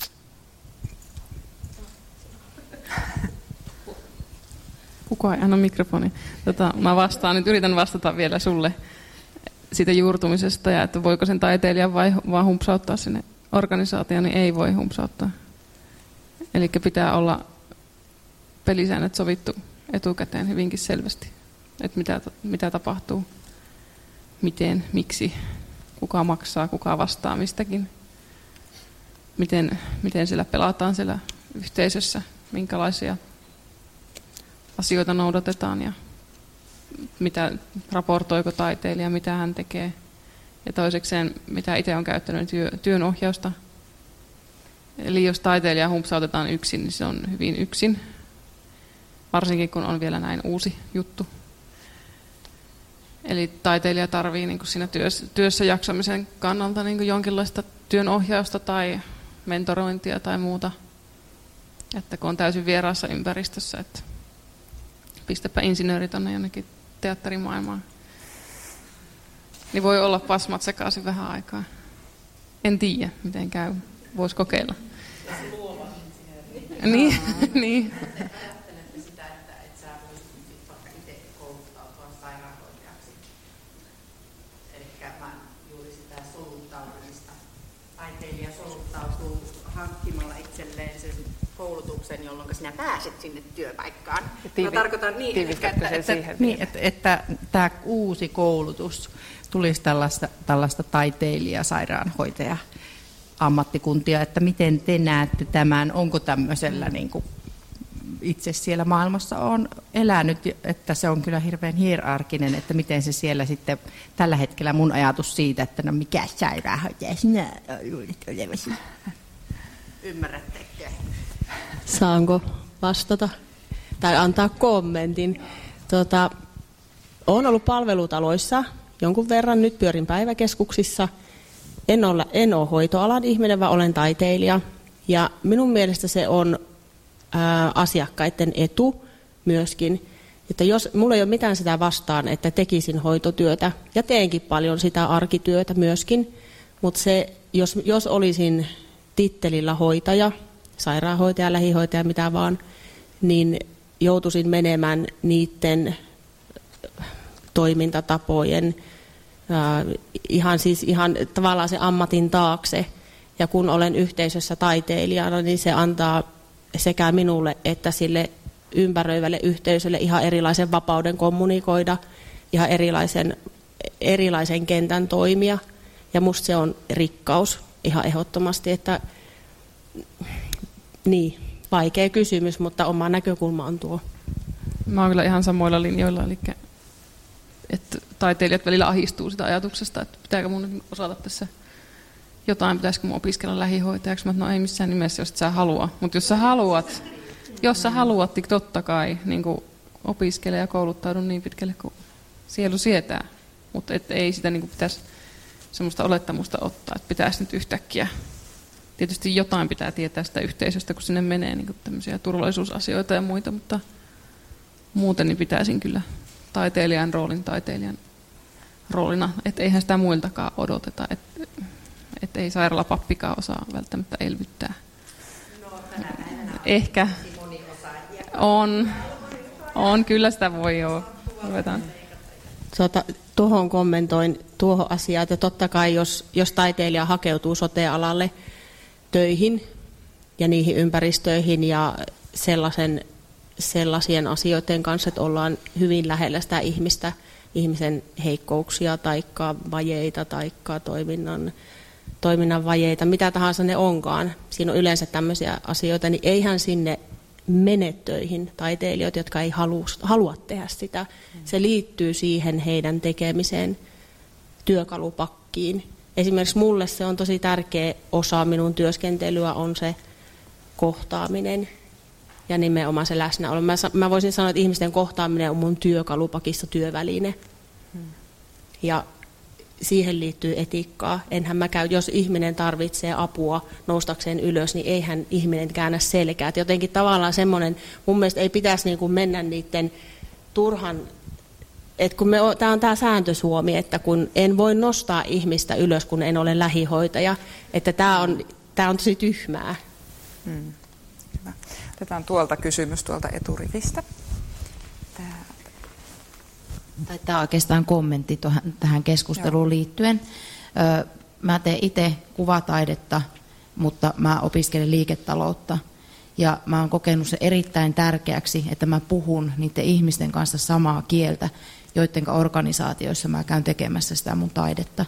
Kukaan ei anna mikrofoni. Mä yritän vastata vielä sulle siitä juurtumisesta ja että voiko sen taiteilijan vaan humpsauttaa sinne organisaatioon, niin ei voi humpsauttaa. Eli pitää olla pelisäännöt sovittu etukäteen hyvinkin selvästi, että mitä tapahtuu, miten, miksi, kuka maksaa, kuka vastaa mistäkin. miten siellä pelataan siellä yhteisössä, minkälaisia asioita noudatetaan ja raportoiko taiteilija, mitä hän tekee. Ja toisekseen, mitä itse olen käyttänyt, työnohjausta. Eli jos taiteilija humpsautetaan yksin, niin se on hyvin yksin. Varsinkin kun on vielä näin uusi juttu. Eli taiteilija tarvitsee niin siinä työssä jaksamisen kannalta niin jonkinlaista työnohjausta tai mentorointia tai muuta. Että kun on täysin vieraassa ympäristössä, että pistäpä insinööri tuonne jonnekin teatterimaailmaan. Niin voi olla pasmat sekaisin vähän aikaa. En tiedä, miten käy. Voisi kokeilla. Niin, niin. Ajattelette sitä, että sä voisit vaikka itse kouluttautua sairaanhoitajaksi. Elikkä mä juuri sitä soluttautumista. Taiteilija soluttautuu hankkimalla itselleen sen koulutuksen, jolloin sinä pääset sinne työpaikkaan. Mä tarkoitan niin, että tämä uusi koulutus tulisi tällaista taiteilija-sairaanhoitaja ammattikuntia, että miten te näette tämän, onko tämmöisellä niin kuin itse siellä maailmassa on elänyt, että se on kyllä hirveän hierarkinen, että miten se siellä sitten tällä hetkellä mun ajatus siitä, että no mikä sairaanhoitaja sinä luulet olevasi. Ymmärrättekö? Saanko vastata tai antaa kommentin? Olen ollut palvelutaloissa jonkun verran, nyt pyörin päiväkeskuksissa. En ole hoitoalan ihminen, vaan olen taiteilija. Ja minun mielestä se on asiakkaiden etu myöskin. Että jos mulla ei ole mitään sitä vastaan, että tekisin hoitotyötä, ja teenkin paljon sitä arkityötä myöskin, mutta se, jos olisin tittelillä hoitaja, sairaanhoitaja, lähihoitaja, mitä vaan, niin joutuisin menemään niiden toimintatapojen ihan tavallaan se ammatin taakse. Ja kun olen yhteisössä taiteilijana, niin se antaa sekä minulle että sille ympäröivälle yhteisölle ihan erilaisen vapauden kommunikoida, ihan erilaisen kentän toimia. Ja musta se on rikkaus ihan ehdottomasti, että niin, vaikea kysymys, mutta oma näkökulma on tuo. Mä oon kyllä ihan samoilla linjoilla, eli että taiteilijat välillä ahistuu sitä ajatuksesta, että pitääkö mun osata tässä jotain, pitäisikö mun opiskella lähihoitajaksi. Mä no ei missään nimessä, jos et sä halua. Mutta jos sä haluat, niin totta kai niin opiskele ja kouluttaudu niin pitkälle kuin sielu sietää. Mutta ei sitä niin pitäisi semmoista olettamusta ottaa, että pitäisi nyt yhtäkkiä. Tietysti jotain pitää tietää sitä yhteisöstä, kun sinne menee niin tämmöisiä turvallisuusasioita ja muita, mutta muuten niin pitäisin kyllä taiteilijan roolina, että eihän sitä muiltakaan odoteta, että ei sairaalapappikaan osaa välttämättä elvyttää. No, tänä päivänä ehkä on, kyllä sitä voi joo. Tuohon kommentoin tuohon asiaan, että totta kai jos taiteilija hakeutuu sote-alalle töihin ja niihin ympäristöihin ja sellaisien asioiden kanssa, että ollaan hyvin lähellä sitä ihmisen heikkouksia tai vajeita tai toiminnan vajeita, mitä tahansa ne onkaan. Siinä on yleensä tämmöisiä asioita, niin eihän sinne mene töihin taiteilijoita, jotka ei halua tehdä sitä. Se liittyy siihen heidän tekemiseen työkalupakkiin. Esimerkiksi mulle se on tosi tärkeä osa minun työskentelyä on se kohtaaminen ja nimenomaan se läsnäolo. Mä voisin sanoa, että ihmisten kohtaaminen on mun työkalupakissa työväline. Ja siihen liittyy etiikkaa. Enhän mä jos ihminen tarvitsee apua noustakseen ylös, niin eihän ihminen käännä selkää. Et jotenkin tavallaan semmoinen, mun mielestä ei pitäisi niin kuin mennä niiden turhan, että kun tämä on tämä sääntö Suomi, että kun en voi nostaa ihmistä ylös, kun en ole lähihoitaja, että tämä on tosi tyhmää. Hyvä. Otetaan tuolta kysymys tuolta eturivistä. Tämä on oikeastaan kommentti tähän keskusteluun liittyen. Mä teen itse kuvataidetta, mutta mä opiskelen liiketaloutta. Ja mä oon kokenut se erittäin tärkeäksi, että mä puhun niiden ihmisten kanssa samaa kieltä, joiden organisaatioissa mä käyn tekemässä sitä mun taidetta.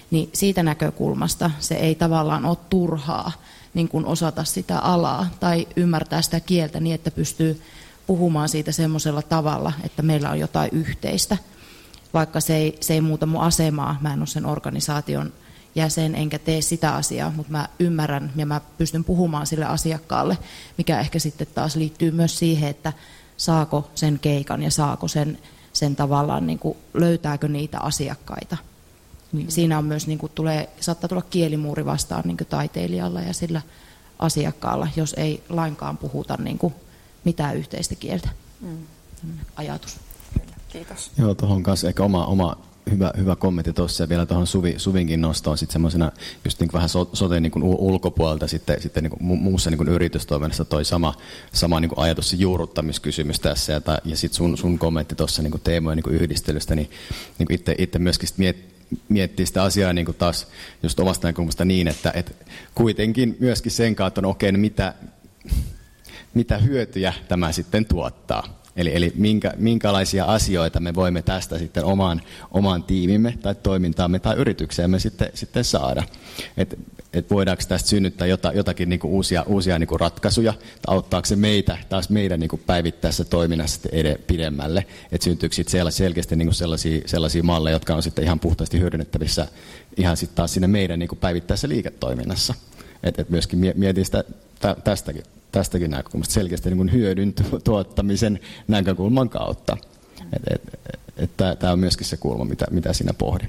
niin siitä näkökulmasta se ei tavallaan ole turhaa niin kuin osata sitä alaa tai ymmärtää sitä kieltä niin, että pystyy puhumaan siitä semmoisella tavalla, että meillä on jotain yhteistä. Vaikka se ei muuta mun asemaa, mä en ole sen organisaation jäsen enkä tee sitä asiaa, mutta mä ymmärrän ja mä pystyn puhumaan sille asiakkaalle, mikä ehkä sitten taas liittyy myös siihen, että saako sen keikan ja saako sen tavallaan, niin kuin, löytääkö niitä asiakkaita. Niin siinä on myös, niin kuin, saattaa tulla kielimuuri vastaan niin kuin taiteilijalla ja sillä asiakkaalla, jos ei lainkaan puhuta niin kuin, mitään yhteistä kieltä. Ajatus. Kiitos. Joo, tuohon kanssa ehkä oma hyvä kommentti tuossa ja vielä tuohon Suvinkin nostoon sitten semmoisena just niin vähän soteen niin ulkopuolelta sitten niin muussa niin yritystoiminnassa toi sama niin ajatus, se juurruttamiskysymys tässä ja sitten sun kommentti tuossa niin teemojen niin yhdistelystä, niin itse myöskin miettii sitä asiaa niin taas just omasta näkökulmasta niin, että kuitenkin myöskin sen kautta on okei, mitä hyötyjä tämä sitten tuottaa. Eli minkälaisia asioita me voimme tästä sitten omaan tiimimme tai toimintaamme tai yritykseemme sitten saada. Et voidaanko tästä synnyttää jotakin niinku uusia niinku ratkaisuja, tai auttaako se meidän niinku päivittäisessä toiminnassa pidemmälle, että syntyykö sitten selkeästi niinku sellaisia malleja, jotka on sitten ihan puhtaasti hyödynnettävissä ihan sitten taas siinä meidän niinku päivittäisessä liiketoiminnassa. Et myöskin mietin sitä tästäkin näkökulmasta selkeästi niin kuin hyödyn tuottamisen näkökulman kautta. Tämä on myöskin se kulma, mitä siinä pohdin.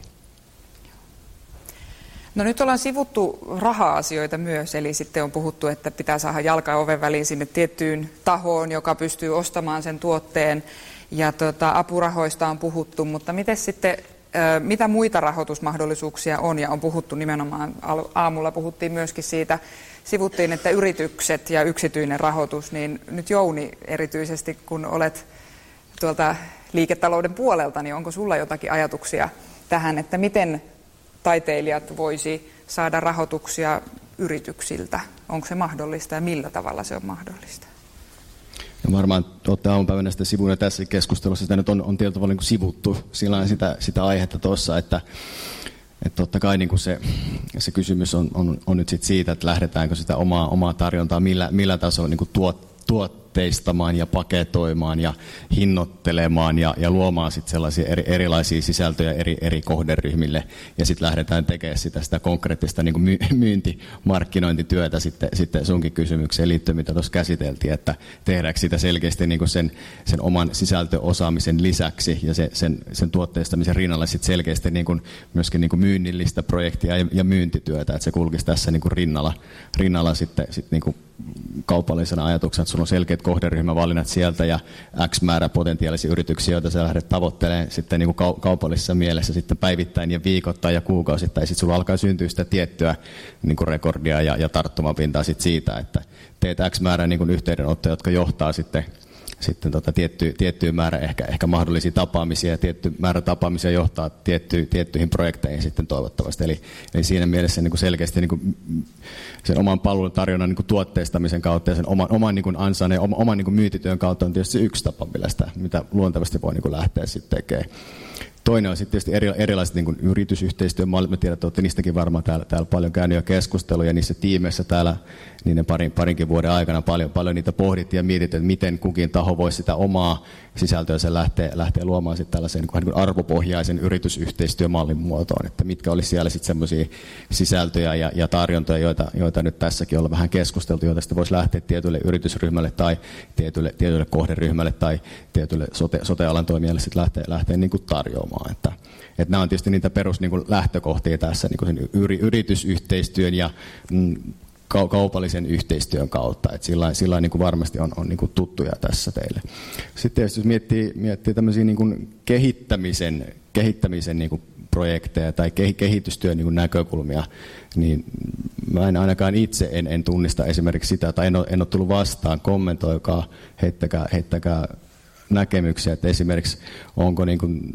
No nyt ollaan sivuttu raha-asioita myös, eli sitten on puhuttu, että pitää saada jalka oven väliin sinne tiettyyn tahoon, joka pystyy ostamaan sen tuotteen, ja apurahoista on puhuttu, mutta miten sitten, mitä muita rahoitusmahdollisuuksia on, ja on puhuttu nimenomaan, aamulla puhuttiin myöskin siitä, sivuttiin, että yritykset ja yksityinen rahoitus, niin nyt Jouni erityisesti, kun olet tuolta liiketalouden puolelta, niin onko sulla jotakin ajatuksia tähän, että miten taiteilijat voisi saada rahoituksia yrityksiltä? Onko se mahdollista ja millä tavalla se on mahdollista? No varmaan olette aamupäivänä sitä sivuina tässä keskustelussa, sitä nyt on tietyllä tavalla niin kuin sivuttu sillä sitä aihetta tuossa, että totta kai niin kuin se kysymys on nyt sit siitä, että lähdetäänkö sitä omaa tarjontaa millä tasolla niin kuin tuotteistamaan ja paketoimaan ja hinnoittelemaan ja luomaan sit sellaisia erilaisia sisältöjä eri kohderyhmille ja sitten lähdetään tekemään sitä konkreettista niin kuin myyntimarkkinointityötä sitten sunkin kysymykseen liittyen, mitä tuossa käsiteltiin, että tehdäänkö sitä selkeästi niin kuin sen oman sisältöosaamisen lisäksi ja sen tuotteistamisen rinnalla sitten selkeästi niin kuin myöskin niin kuin myynnillistä projektia ja myyntityötä, että se kulkisi tässä niin kuin rinnalla sitten niin kuin kaupallisena ajatuksena, että sulla on selkeät kohderyhmävalinnat sieltä ja X määrä potentiaalisia yrityksiä, joita sä lähdet tavoittelemaan sitten niin kuin kaupallisessa mielessä sitten päivittäin ja viikoittain ja kuukausittain. Sitten sulla alkaa syntyä sitä tiettyä niin kuin rekordia ja tarttumapintaa sitten siitä, että teet X määrä niin kuin yhteydenottoja, jotka johtaa sitten tiettyyn määrä ehkä mahdollisia tapaamisia ja tietty määrä tapaamisia johtaa tiettyihin projekteihin sitten toivottavasti. Eli siinä mielessä niin kuin selkeästi niin kuin sen oman palveluntarjonnan niin kuin tuotteistamisen kautta ja sen oman niin kuin ansaan ja oman niin kuin myyntityön kautta on tietysti yksi tapa, mitä luontevasti voi niin kuin lähteä sitten tekemään. Toinen on sitten tietysti erilaiset niin kuin yritysyhteistyömallit. Mä tiedän, että olette niistäkin varmaan täällä paljon käynyt jo keskusteluja niissä tiimeissä täällä niiden parinkin vuoden aikana paljon niitä pohdittiin ja mietittiin, että miten kukin taho voisi sitä omaa sisältöänsä lähteä luomaan sitten tällaisen niin kuin arvopohjaisen yritysyhteistyömallin muotoon, että mitkä olisi siellä sitten semmoisia sisältöjä ja tarjontoja, joita nyt tässäkin ollaan vähän keskusteltu, joita sitten voisi lähteä tietylle yritysryhmälle tai tietylle kohderyhmälle tai tietylle sote-alan toimijalle sitten lähteä niin kuin tarjoamaan. Että nämä on tietysti niitä perus niin kuin lähtökohtia tässä niin kuin sen yritysyhteistyön ja kaupallisen yhteistyön kautta. Että sillä niin kuin varmasti on niin kuin tuttuja tässä teille. Sitten tietysti jos miettii tämmöisiä niin kuin kehittämisen niin kuin projekteja tai kehitystyön niin kuin näkökulmia, niin mä en ainakaan itse en tunnista esimerkiksi sitä, tai en ole tullut vastaan, kommentoikaa, heittäkää näkemyksiä, että esimerkiksi onko niin kuin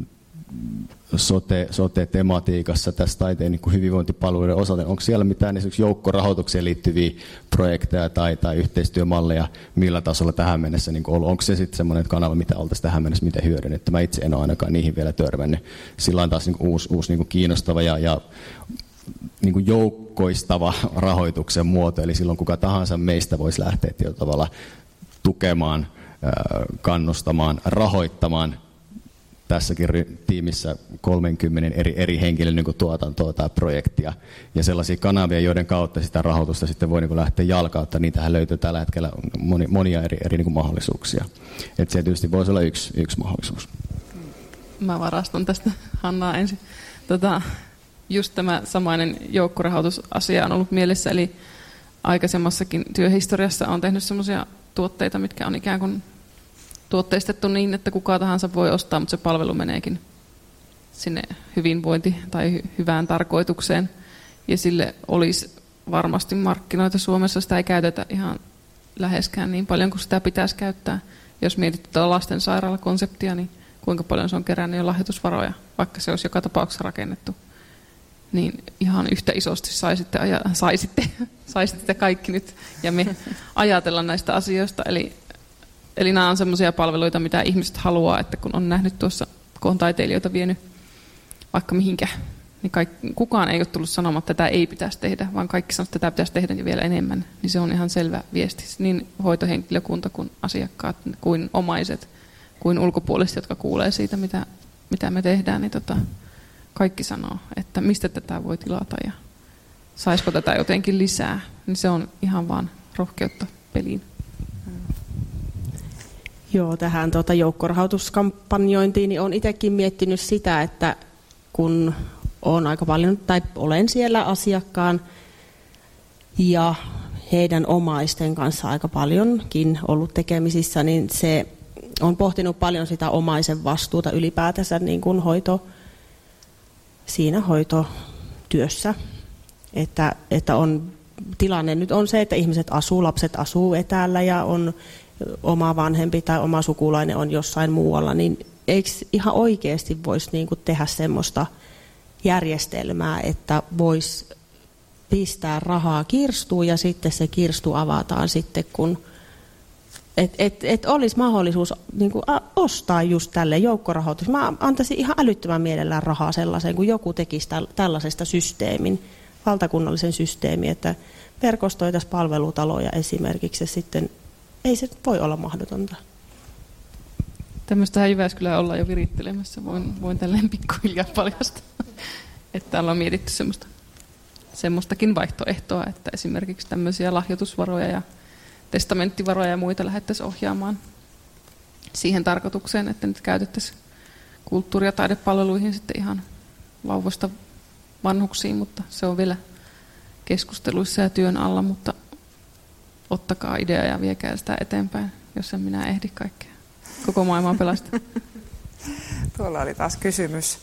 sote-tematiikassa tässä taiteen niin kuin hyvinvointipalveluiden osalta. Onko siellä mitään esimerkiksi joukkorahoitukseen liittyviä projekteja tai yhteistyömalleja millä tasolla tähän mennessä niin ollut? Onko se sitten semmoinen kanava, mitä oltaisiin tähän mennessä miten hyödynnetty? Mä itse en ole ainakaan niihin vielä törmännyt. Sillä on taas niin kuin uusi niin kuin kiinnostava ja niin kuin joukkoistava rahoituksen muoto, eli silloin kuka tahansa meistä voisi lähteä tietyllä tavalla tukemaan, kannustamaan, rahoittamaan tässäkin tiimissä 30 eri henkilön niin kuin tuotantoa tai projektia ja sellaisia kanavia, joiden kautta sitä rahoitusta sitten voi niin kuin lähteä jalkautta. Niitähän löytyy tällä hetkellä monia eri niin kuin mahdollisuuksia. Että se tietysti voisi olla yksi mahdollisuus. Mä varastan tästä Hannaa ensin. Just tämä samainen joukkorahoitusasia on ollut mielessä, eli aikaisemmassakin työhistoriassa on tehnyt sellaisia tuotteita, mitkä on ikään kuin tuotteistettu niin, että kuka tahansa voi ostaa, mutta se palvelu meneekin sinne hyvinvointi- tai hyvään tarkoitukseen. Ja sille olisi varmasti markkinoita Suomessa, sitä ei käytetä ihan läheskään niin paljon kuin sitä pitäisi käyttää. Jos mietit tätä lastensairaalakonseptia, niin kuinka paljon se on kerännyt jo lahjoitusvaroja, vaikka se olisi joka tapauksessa rakennettu. Niin ihan yhtä isosti saisitte kaikki nyt ja me ajatella näistä asioista. Eli nämä on sellaisia palveluita, mitä ihmiset haluaa, että kun on nähnyt tuossa, kun on taiteilijoita vienyt vaikka mihinkä, niin kukaan ei ole tullut sanomaan, että tätä ei pitäisi tehdä, vaan kaikki sanoo, että tätä pitäisi tehdä ja vielä enemmän. Niin se on ihan selvä viesti. Niin hoitohenkilökunta kuin asiakkaat, kuin omaiset, kuin ulkopuoliset, jotka kuulee siitä, mitä me tehdään, niin kaikki sanoo, että mistä tätä voi tilata ja saisiko tätä jotenkin lisää. Niin se on ihan vaan rohkeutta peliin. Joo, tähän joukkorahoituskampanjointiin niin olen itsekin miettinyt sitä, että kun olen aika paljon, tai olen siellä asiakkaan ja heidän omaisten kanssa aika paljonkin ollut tekemisissä, niin se on pohtinut paljon sitä omaisen vastuuta ylipäätänsä niin kuin siinä hoitotyössä, että on, tilanne nyt on se, että lapset asuu etäällä ja on oma vanhempi tai oma sukulainen on jossain muualla, niin eikö ihan oikeasti voisi niin kuin tehdä semmoista järjestelmää, että voisi pistää rahaa kirstuun ja sitten se kirstu avataan sitten, kun et olisi mahdollisuus niin kuin ostaa just tälle joukkorahoitus. Mä antaisin ihan älyttömän mielellään rahaa sellaiseen, kun joku tekisi tällaisesta systeemin, valtakunnallisen systeemin, että verkostoitaisiin palvelutaloja esimerkiksi, sitten ei se voi olla mahdotonta. Tämmöistähän Jyväskylään ollaan jo virittelemässä. Voin tälleen pikkuhiljaa paljastaa, että ollaan mietitty semmoistakin vaihtoehtoa, että esimerkiksi tämmöisiä lahjoitusvaroja ja testamenttivaroja ja muita lähdettäisiin ohjaamaan siihen tarkoitukseen, että nyt käytettäisiin kulttuuri- ja taidepalveluihin sitten ihan vauvasta vanhuksiin, mutta se on vielä keskusteluissa ja työn alla, mutta ottakaa idea ja viekää sitä eteenpäin, jos en minä ehdi kaikkea. Koko maailmaa pelastaa. Tuolla oli taas kysymys.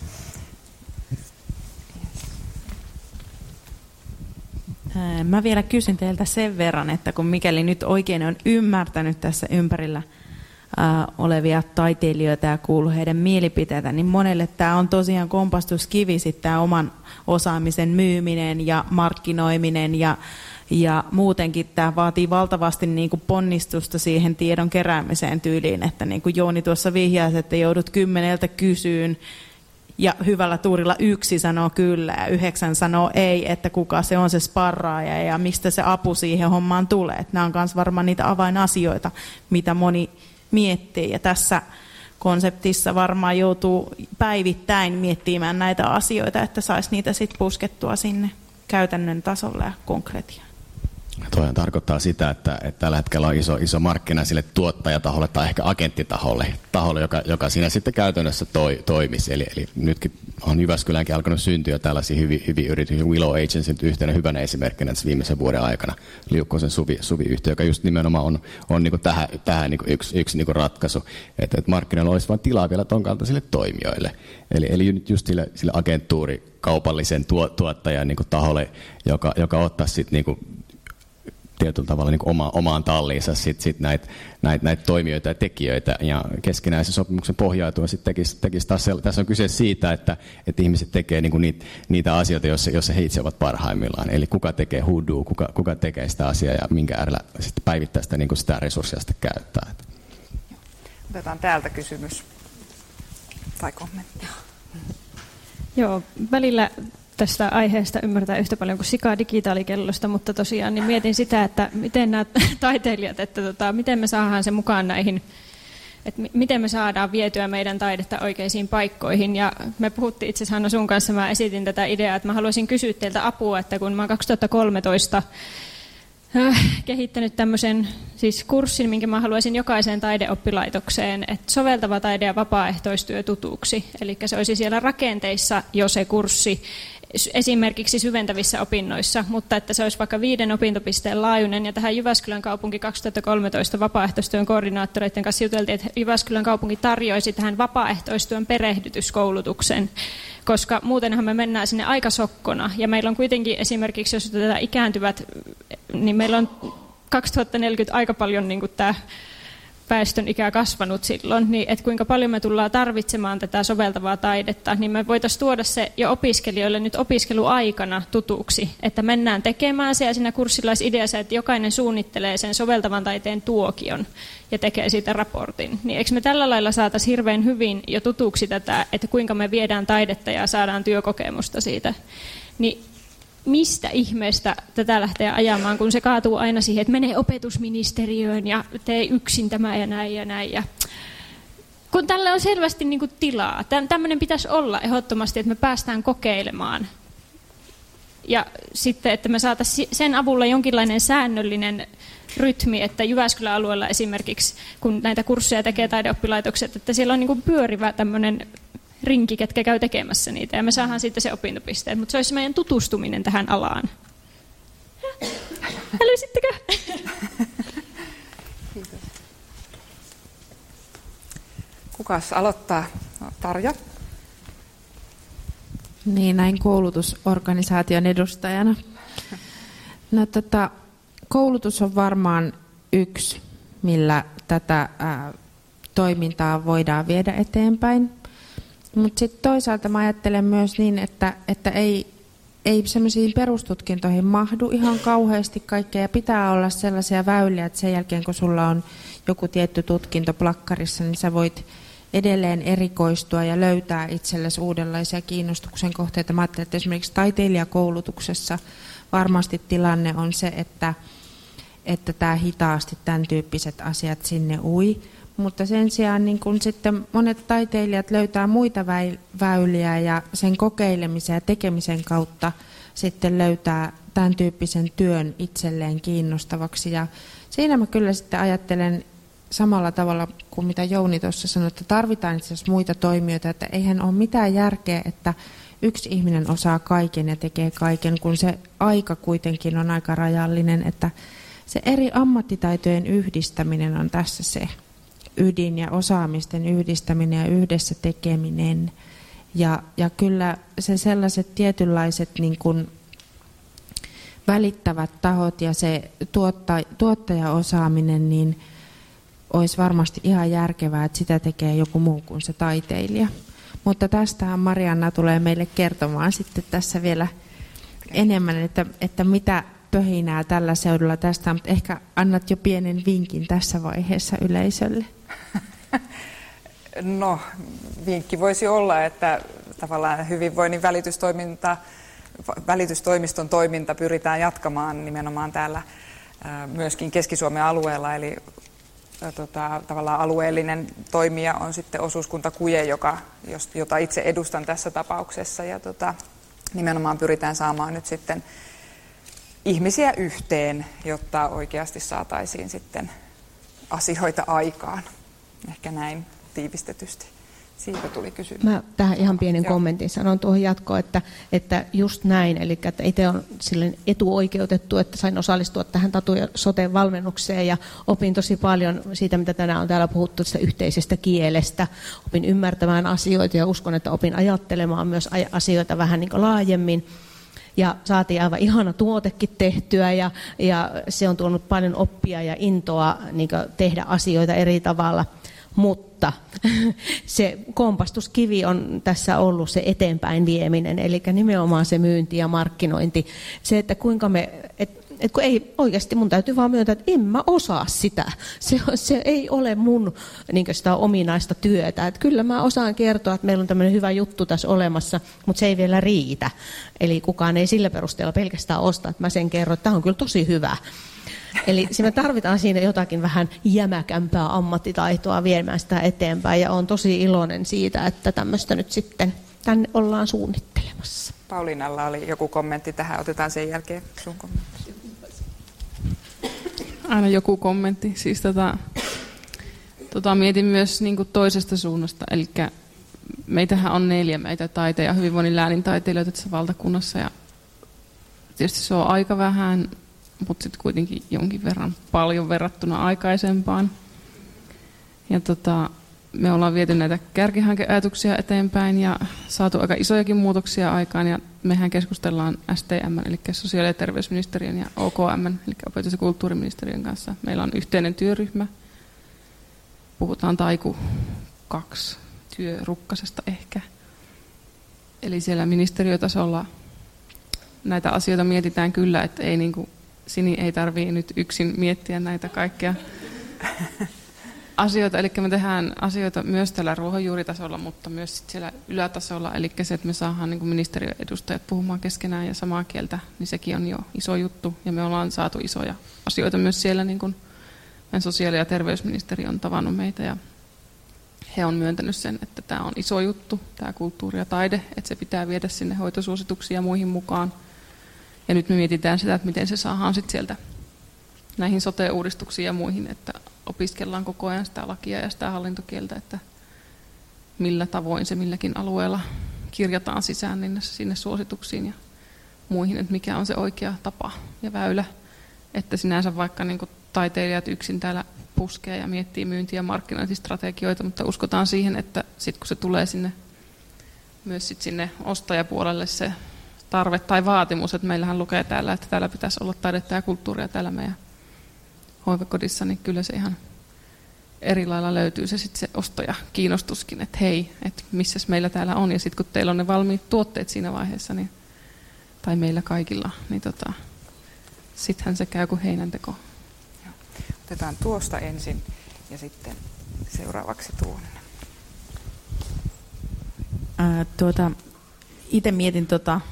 Mä vielä kysyn teiltä sen verran, että kun mikäli nyt oikein on ymmärtänyt tässä ympärillä olevia taiteilijoita ja kuullut heidän mielipiteitä, niin monelle tämä on tosiaan kompastuskivi sitten tämä oman osaamisen myyminen ja markkinoiminen ja muutenkin tämä vaatii valtavasti niin kuin ponnistusta siihen tiedon keräämiseen tyyliin, että niin kuin Jouni tuossa vihjasi, että joudut 10 kysyyn ja hyvällä tuurilla 1 sanoo kyllä ja 9 sanoo ei, että kuka se on se sparraaja ja mistä se apu siihen hommaan tulee. Että nämä on myös varmaan niitä avainasioita, mitä moni miettii ja tässä konseptissa varmaan joutuu päivittäin miettimään näitä asioita, että saisi niitä sitten puskettua sinne käytännön tasolle ja konkretiaan. Toihan tarkoittaa sitä, että tällä hetkellä on iso markkina sille tuottajataholle tai ehkä agenttitaholle, joka siinä sitten käytännössä toimisi. Eli nytkin on Jyväskylänkin alkanut syntyä tällaisia hyviä yrityksiä. Willow Agencyn yhtenä hyvänä esimerkkinä tässä viimeisen vuoden aikana. Liukkosen Suvi-yhtiö, joka just nimenomaan on niin kuin tähän niin kuin yksi niin kuin ratkaisu, että markkinoilla olisi vain tilaa vielä ton kaltaisille toimijoille. Eli nyt just sille agenttuuri kaupallisen tuottajan niin kuin taholle, joka ottaa sitten niin kuin tietyllä tavalla niin omaan talliinsa sit näitä toimijoita ja tekijöitä, ja keskinäisen sopimuksen pohjautua sitten tekisi taas tässä on kyse siitä, että ihmiset tekee niin niitä asioita, joissa he itse ovat parhaimmillaan, eli kuka tekee hoodoo, kuka tekee sitä asiaa ja minkä äärellä sitten päivittää sitä, niin sitä resurssia sitten käyttää. Otetaan täältä kysymys tai kommentti. Joo, välillä tästä aiheesta ymmärtää yhtä paljon kuin sikaa digitaalikellosta, mutta tosiaan niin mietin sitä, että miten nämä taiteilijat, että miten me saadaan se mukaan näihin, että miten me saadaan vietyä meidän taidetta oikeisiin paikkoihin. Ja me puhuttiin itse asiassa Hanna sun kanssa, mä esitin tätä ideaa, että mä haluaisin kysyä teiltä apua, että kun mä 2013 kehittänyt tämmöisen siis kurssin, minkä mä haluaisin jokaiseen taideoppilaitokseen, että soveltava taide ja vapaaehtoistyö tutuksi. Eli se olisi siellä rakenteissa jo se kurssi, esimerkiksi syventävissä opinnoissa, mutta että se olisi vaikka 5 opintopisteen laajuinen. Ja tähän Jyväskylän kaupunki 2013 vapaaehtoistyön koordinaattoreiden kanssa juteltiin, että Jyväskylän kaupunki tarjoisi tähän vapaaehtoistyön perehdytyskoulutuksen, koska muutenhan me mennään sinne aika sokkona. Ja meillä on kuitenkin esimerkiksi, jos otetaan ikääntyvät, niin meillä on 2040 aika paljon niin kuin tämä väestön ikä kasvanut silloin, niin että kuinka paljon me tullaan tarvitsemaan tätä soveltavaa taidetta, niin me voitaisiin tuoda se jo opiskelijoille nyt opiskeluaikana tutuksi, että mennään tekemään se, ja siinä kurssilla olisi idea se, että jokainen suunnittelee sen soveltavan taiteen tuokion ja tekee siitä raportin. Niin eikö me tällä lailla saataisiin hirveän hyvin jo tutuksi tätä, että kuinka me viedään taidetta ja saadaan työkokemusta siitä, niin mistä ihmeestä tätä lähtee ajamaan, kun se kaatuu aina siihen, että menee opetusministeriöön ja tee yksin tämä ja näin ja näin. Ja kun tällä on selvästi niin kuin tilaa. Tämmöinen pitäisi olla ehdottomasti, että me päästään kokeilemaan. Ja sitten, että me saataisiin sen avulla jonkinlainen säännöllinen rytmi, että Jyväskylän alueella esimerkiksi, kun näitä kursseja tekee taideoppilaitokset, että siellä on niin kuin pyörivä tämmöinen rinki, ketkä käy tekemässä niitä, ja me saadaan sitten se opintopisteet, mutta se olisi meidän tutustuminen tähän alaan. Älyisittekö? Kiitos. Kukas aloittaa? Tarja? Niin, näin koulutusorganisaation edustajana. No, koulutus on varmaan yksi, millä tätä toimintaa voidaan viedä eteenpäin. Mutta sitten toisaalta mä ajattelen myös niin, että ei semmoisiin perustutkintoihin mahdu ihan kauheasti kaikkea, ja pitää olla sellaisia väyliä, että sen jälkeen kun sulla on joku tietty tutkinto plakkarissa, niin sä voit edelleen erikoistua ja löytää itsellesi uudenlaisia kiinnostuksen kohteita. Mä ajattelen, että esimerkiksi taiteilijakoulutuksessa varmasti tilanne on se, että tämä hitaasti tämän tyyppiset asiat sinne ui. Mutta sen sijaan niin kun sitten monet taiteilijat löytää muita väyliä ja sen kokeilemisen ja tekemisen kautta sitten löytää tämän tyyppisen työn itselleen kiinnostavaksi. Ja siinä mä kyllä sitten ajattelen samalla tavalla kuin mitä Jouni tuossa sanoi, että tarvitaan itse asiassa muita toimijoita, että eihän ole mitään järkeä, että yksi ihminen osaa kaiken ja tekee kaiken, kun se aika kuitenkin on aika rajallinen, että se eri ammattitaitojen yhdistäminen on tässä se ydin ja osaamisten yhdistäminen ja yhdessä tekeminen. Ja kyllä se sellaiset tietynlaiset niin kuin välittävät tahot ja se tuottajaosaaminen, niin olisi varmasti ihan järkevää, että sitä tekee joku muu kuin se taiteilija. Mutta tästähän Marianna tulee meille kertomaan sitten tässä vielä enemmän, että mitä pöhinää tällä seudulla tästä, mutta ehkä annat jo pienen vinkin tässä vaiheessa yleisölle. No, vinkki voisi olla, että tavallaan hyvinvoinnin välitystoimiston toiminta pyritään jatkamaan nimenomaan täällä myöskin Keski-Suomen alueella, eli tavallaan alueellinen toimija on sitten osuuskunta KUJE, jota itse edustan tässä tapauksessa, ja nimenomaan pyritään saamaan nyt sitten ihmisiä yhteen, jotta oikeasti saataisiin sitten asioita aikaan. Ehkä näin tiivistetysti. Siitä tuli kysymys. Mä tähän ihan pienen kommentin sanon tuohon jatkoon, että just näin, eli että itse on silleen etuoikeutettu, että sain osallistua tähän Tatu ja Soten valmennukseen ja opin tosi paljon siitä, mitä tänään on täällä puhuttu, sitä yhteisestä kielestä. Opin ymmärtämään asioita ja uskon, että opin ajattelemaan myös asioita vähän niin kuin laajemmin. ja saatiin aivan ihana tuotekin tehtyä ja se on tuonut paljon oppia ja intoa niin kuin tehdä asioita eri tavalla. Mutta se kompastuskivi on tässä ollut se eteenpäin vieminen, eli nimenomaan se myynti ja markkinointi. Se, että kuinka kun ei oikeasti, mun täytyy vaan myöntää, että en mä osaa sitä. Se ei ole mun niin sitä ominaista työtä. Että kyllä mä osaan kertoa, että meillä on tämmöinen hyvä juttu tässä olemassa, mutta se ei vielä riitä. Eli kukaan ei sillä perusteella pelkästään osta, että mä sen kerron, että tämä on kyllä tosi hyvä. Eli me tarvitaan siinä jotakin vähän jämäkämpää ammattitaitoa viemään sitä eteenpäin, ja olen tosi iloinen siitä, että tämmöistä nyt sitten tänne ollaan suunnittelemassa. Pauliinalla oli joku kommentti tähän, otetaan sen jälkeen sun kommentti. Aina joku kommentti. Siis mietin myös niin kuin toisesta suunnasta, eli meitähän on 4 meitä taiteen ja hyvinvoinnin läänintaiteilijoita tässä valtakunnassa, ja tietysti se on aika vähän, mutta sitten kuitenkin jonkin verran paljon verrattuna aikaisempaan. Ja me ollaan viety näitä kärkihankeajatuksia eteenpäin ja saatu aika isojakin muutoksia aikaan, ja mehän keskustellaan STM, eli sosiaali- ja terveysministeriön, ja OKM, eli opetus- ja kulttuuriministeriön kanssa. Meillä on yhteinen työryhmä. Puhutaan Taiku 2 työrukkasesta ehkä. Eli siellä ministeriötasolla näitä asioita mietitään kyllä, että ei Sini ei tarvitse nyt yksin miettiä näitä kaikkia asioita. Eli me tehdään asioita myös tällä ruohonjuuritasolla, mutta myös siellä ylätasolla. Eli se, että me saadaan ministeriön edustajat puhumaan keskenään ja samaa kieltä, niin sekin on jo iso juttu. Ja me ollaan saatu isoja asioita myös siellä, niin kuin meidän sosiaali- ja terveysministeri on tavannut meitä. Ja he on myöntänyt sen, että tämä on iso juttu, tämä kulttuuri ja taide, että se pitää viedä sinne hoitosuosituksiin ja muihin mukaan. Ja nyt me mietitään sitä, että miten se saadaan sitten sieltä näihin sote-uudistuksiin ja muihin, että opiskellaan koko ajan sitä lakia ja sitä hallintokieltä, että millä tavoin se milläkin alueella kirjataan sisään niin sinne suosituksiin ja muihin, että mikä on se oikea tapa ja väylä. Että sinänsä vaikka niin kuin taiteilijat yksin täällä puskee ja miettii myynti- ja markkinointistrategioita, mutta uskotaan siihen, että sitten kun se tulee myös sinne ostajapuolelle se tarve tai vaatimus, että meillähän lukee täällä, että täällä pitäisi olla taidetta ja kulttuuria täällä meidän hoivakodissa, niin kyllä se ihan eri lailla löytyy se sitten se ostajakiinnostuskin, että hei, että missäs meillä täällä on, ja sitten kun teillä on ne valmiit tuotteet siinä vaiheessa, niin, tai meillä kaikilla, niin sittenhän se käy kuin heinänteko. Otetaan tuosta ensin ja sitten seuraavaksi tuonne. Itse mietin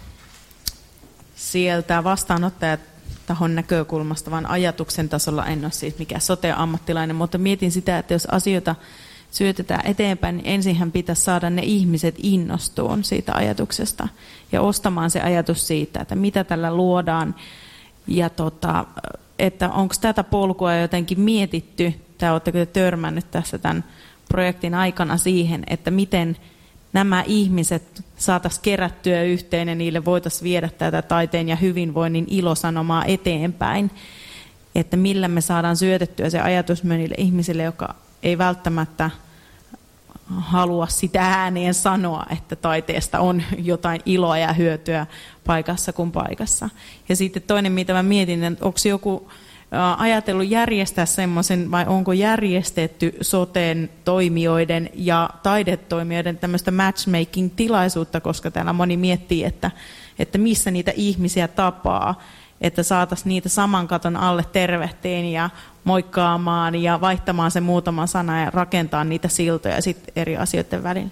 sieltä vastaanottajatahon näkökulmasta, vaan ajatuksen tasolla en ole siis mikään sote-ammattilainen, mutta mietin sitä, että jos asioita syötetään eteenpäin, niin ensinhän pitäisi saada ne ihmiset innostumaan siitä ajatuksesta ja ostamaan se ajatus siitä, että mitä tällä luodaan ja että onko tätä polkua jotenkin mietitty, tai oletteko te törmännyt tässä tämän projektin aikana siihen, että miten nämä ihmiset saataisiin kerättyä yhteen ja niille voitaisiin viedä tätä taiteen ja hyvinvoinnin ilosanomaa eteenpäin, että millä me saadaan syötettyä se ajatus niille ihmisille, joka ei välttämättä halua sitä ääneen sanoa, että taiteesta on jotain iloa ja hyötyä paikassa kuin paikassa. Ja sitten toinen, mitä mä mietin, että onko joku ajatellut järjestää semmoisen, vai onko järjestetty soten toimijoiden ja taidetoimijoiden tämmöistä matchmaking-tilaisuutta, koska täällä moni miettii, että missä niitä ihmisiä tapaa, että saataisiin niitä saman katon alle tervehtiin ja moikkaamaan ja vaihtamaan se muutama sana ja rakentaa niitä siltoja sitten eri asioiden välillä.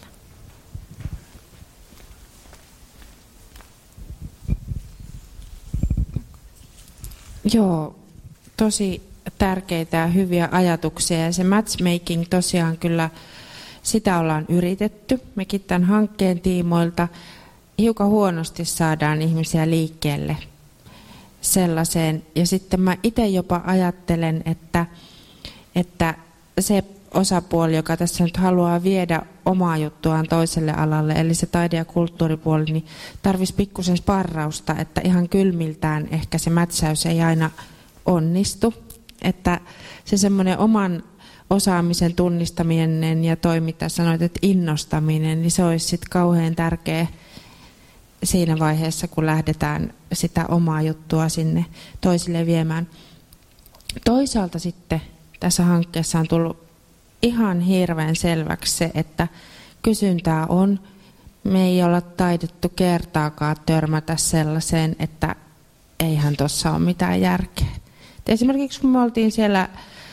Joo, tosi tärkeitä ja hyviä ajatuksia, ja se matchmaking tosiaan kyllä, sitä ollaan yritetty. Mekin tämän hankkeen tiimoilta hiukan huonosti saadaan ihmisiä liikkeelle sellaiseen, ja sitten mä itse jopa ajattelen, että se osapuoli, joka tässä nyt haluaa viedä omaa juttuaan toiselle alalle, eli se taide- ja kulttuuripuoli, niin tarvitsisi pikkusen sparrausta, että ihan kylmiltään ehkä se mätsäys ei aina onnistu, että se semmoinen oman osaamisen tunnistaminen ja toimittaa, sanoit, että innostaminen, niin se olisi sitten kauhean tärkeä siinä vaiheessa, kun lähdetään sitä omaa juttua sinne toisille viemään. Toisaalta sitten tässä hankkeessa on tullut ihan hirveän selväksi se, että kysyntää on. Me ei olla taidettu kertaakaan törmätä sellaiseen, että eihän tuossa ole mitään järkeä. Esimerkiksi kun me oltiin siellä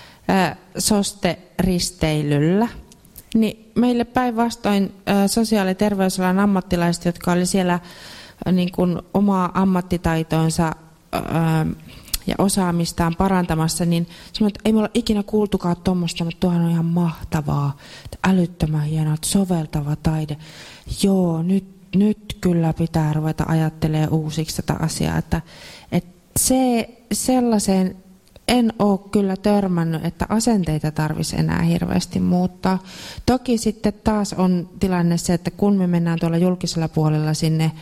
SOSTE-risteilyllä, niin meille päinvastoin sosiaali- ja terveysalan ammattilaiset, jotka oli siellä niin kuin omaa ammattitaitoonsa ja osaamistaan parantamassa, niin sanoin, että ei me olla ikinä kuultukaan tuommoista, mutta tuohan on ihan mahtavaa, älyttömän hienoa, soveltava taide. Joo, nyt kyllä pitää ruveta ajattelemaan uusiksi tätä asiaa, että sellaiseen en ole kyllä törmännyt, että asenteita tarvitsisi enää hirveästi muuttaa. Toki sitten taas on tilanne se, että kun me mennään tuolla julkisella puolella sinne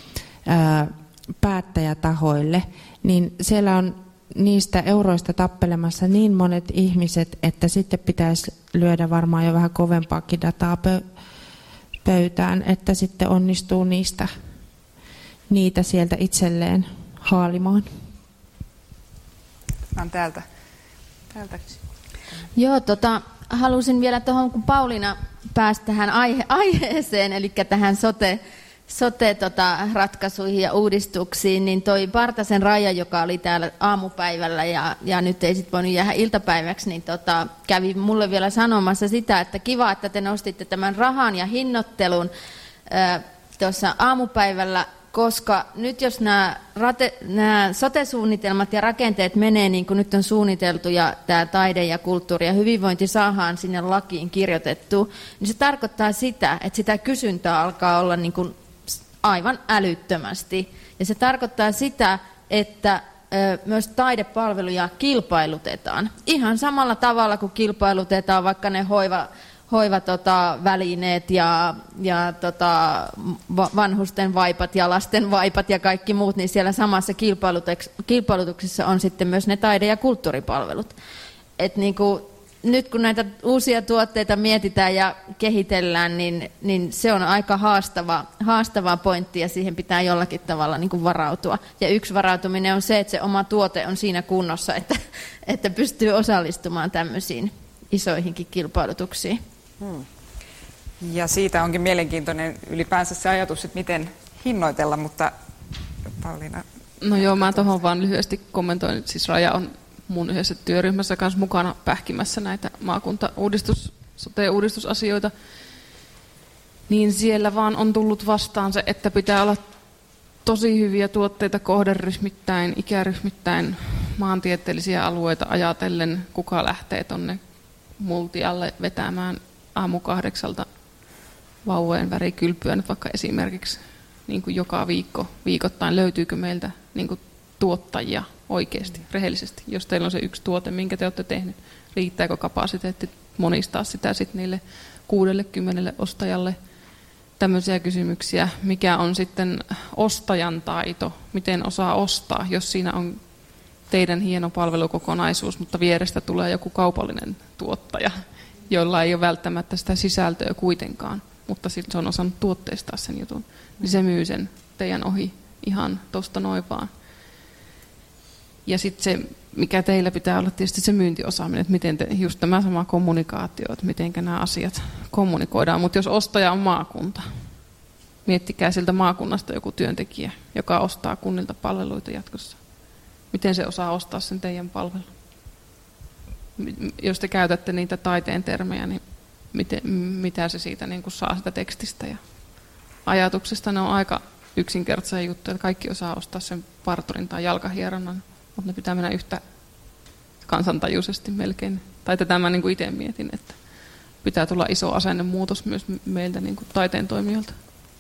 päättäjätahoille, niin siellä on niistä euroista tappelemassa niin monet ihmiset, että sitten pitäisi lyödä varmaan jo vähän kovempaakin dataa pöytään, että sitten onnistuu niitä sieltä itselleen haalimaan. On täältä. Joo, halusin vielä tuohon, kun Pauliina pääsi tähän aiheeseen, eli tähän sote-ratkaisuihin ja uudistuksiin, niin toi Partasen Raija, joka oli täällä aamupäivällä ja nyt ei sitten voinut jäädä iltapäiväksi, niin kävi mulle vielä sanomassa sitä, että kiva, että te nostitte tämän rahan ja hinnoittelun tuossa aamupäivällä, koska nyt jos nämä sote-suunnitelmat ja rakenteet menee niin kuin nyt on suunniteltu ja tämä taide ja kulttuuri ja hyvinvointi saadaan sinne lakiin kirjoitettu, niin se tarkoittaa sitä, että sitä kysyntää alkaa olla niin kuin aivan älyttömästi. Ja se tarkoittaa sitä, että myös taidepalveluja kilpailutetaan. Ihan samalla tavalla kuin kilpailutetaan vaikka ne hoivavälineet ja vanhusten vaipat ja lasten vaipat ja kaikki muut, niin siellä samassa kilpailutuksessa on sitten myös ne taide- ja kulttuuripalvelut. Et niin kuin, nyt kun näitä uusia tuotteita mietitään ja kehitellään, niin se on aika haastava pointti ja siihen pitää jollakin tavalla niin kuin varautua. Ja yksi varautuminen on se, että se oma tuote on siinä kunnossa, että pystyy osallistumaan tämmöisiin isoihinkin kilpailutuksiin. Ja siitä onkin mielenkiintoinen ylipäänsä se ajatus, että miten hinnoitella, mutta Pauliina. No joo, mä tuohon vaan lyhyesti kommentoin, että siis Raja on mun yhdessä työryhmässä kanssa mukana pähkimässä näitä sote-uudistusasioita, niin siellä vaan on tullut vastaan se, että pitää olla tosi hyviä tuotteita kohderyhmittäin, ikäryhmittäin, maantieteellisiä alueita ajatellen, kuka lähtee tonne multialle vetämään aamu 8 vauvojen värikylpyä nyt vaikka esimerkiksi niin kuin joka viikoittain, löytyykö meiltä niin kuin tuottajia oikeasti, rehellisesti, jos teillä on se yksi tuote, minkä te olette tehnyt, riittääkö kapasiteetti monistaa sitä sitten niille 60 ostajalle, tämmöisiä kysymyksiä, mikä on sitten ostajan taito, miten osaa ostaa, jos siinä on teidän hieno palvelukokonaisuus, mutta vierestä tulee joku kaupallinen tuottaja, jolla ei ole välttämättä sitä sisältöä kuitenkaan, mutta sitten se on osannut tuotteistaa sen jutun, niin se myy sen teidän ohi ihan tosta noin vaan. Ja sitten se, mikä teillä pitää olla tietysti se myyntiosaaminen, että miten just tämä sama kommunikaatio, että miten nämä asiat kommunikoidaan. Mutta jos ostaja on maakunta, miettikää siltä maakunnasta joku työntekijä, joka ostaa kunnilta palveluita jatkossa. Miten se osaa ostaa sen teidän palvelun? Jos te käytätte niitä taiteen termejä, niin mitä se siitä niin kuin saa sitä tekstistä ja ajatuksesta? Ne on aika yksinkertaisia juttuja, että kaikki osaa ostaa sen parturin tai jalkahieronnan, mutta ne pitää mennä yhtä kansantajuisesti melkein. Tai tätä mä niin kuin itse mietin, että pitää tulla iso asennemuutos myös meiltä niin kuin taiteen toimijoilta.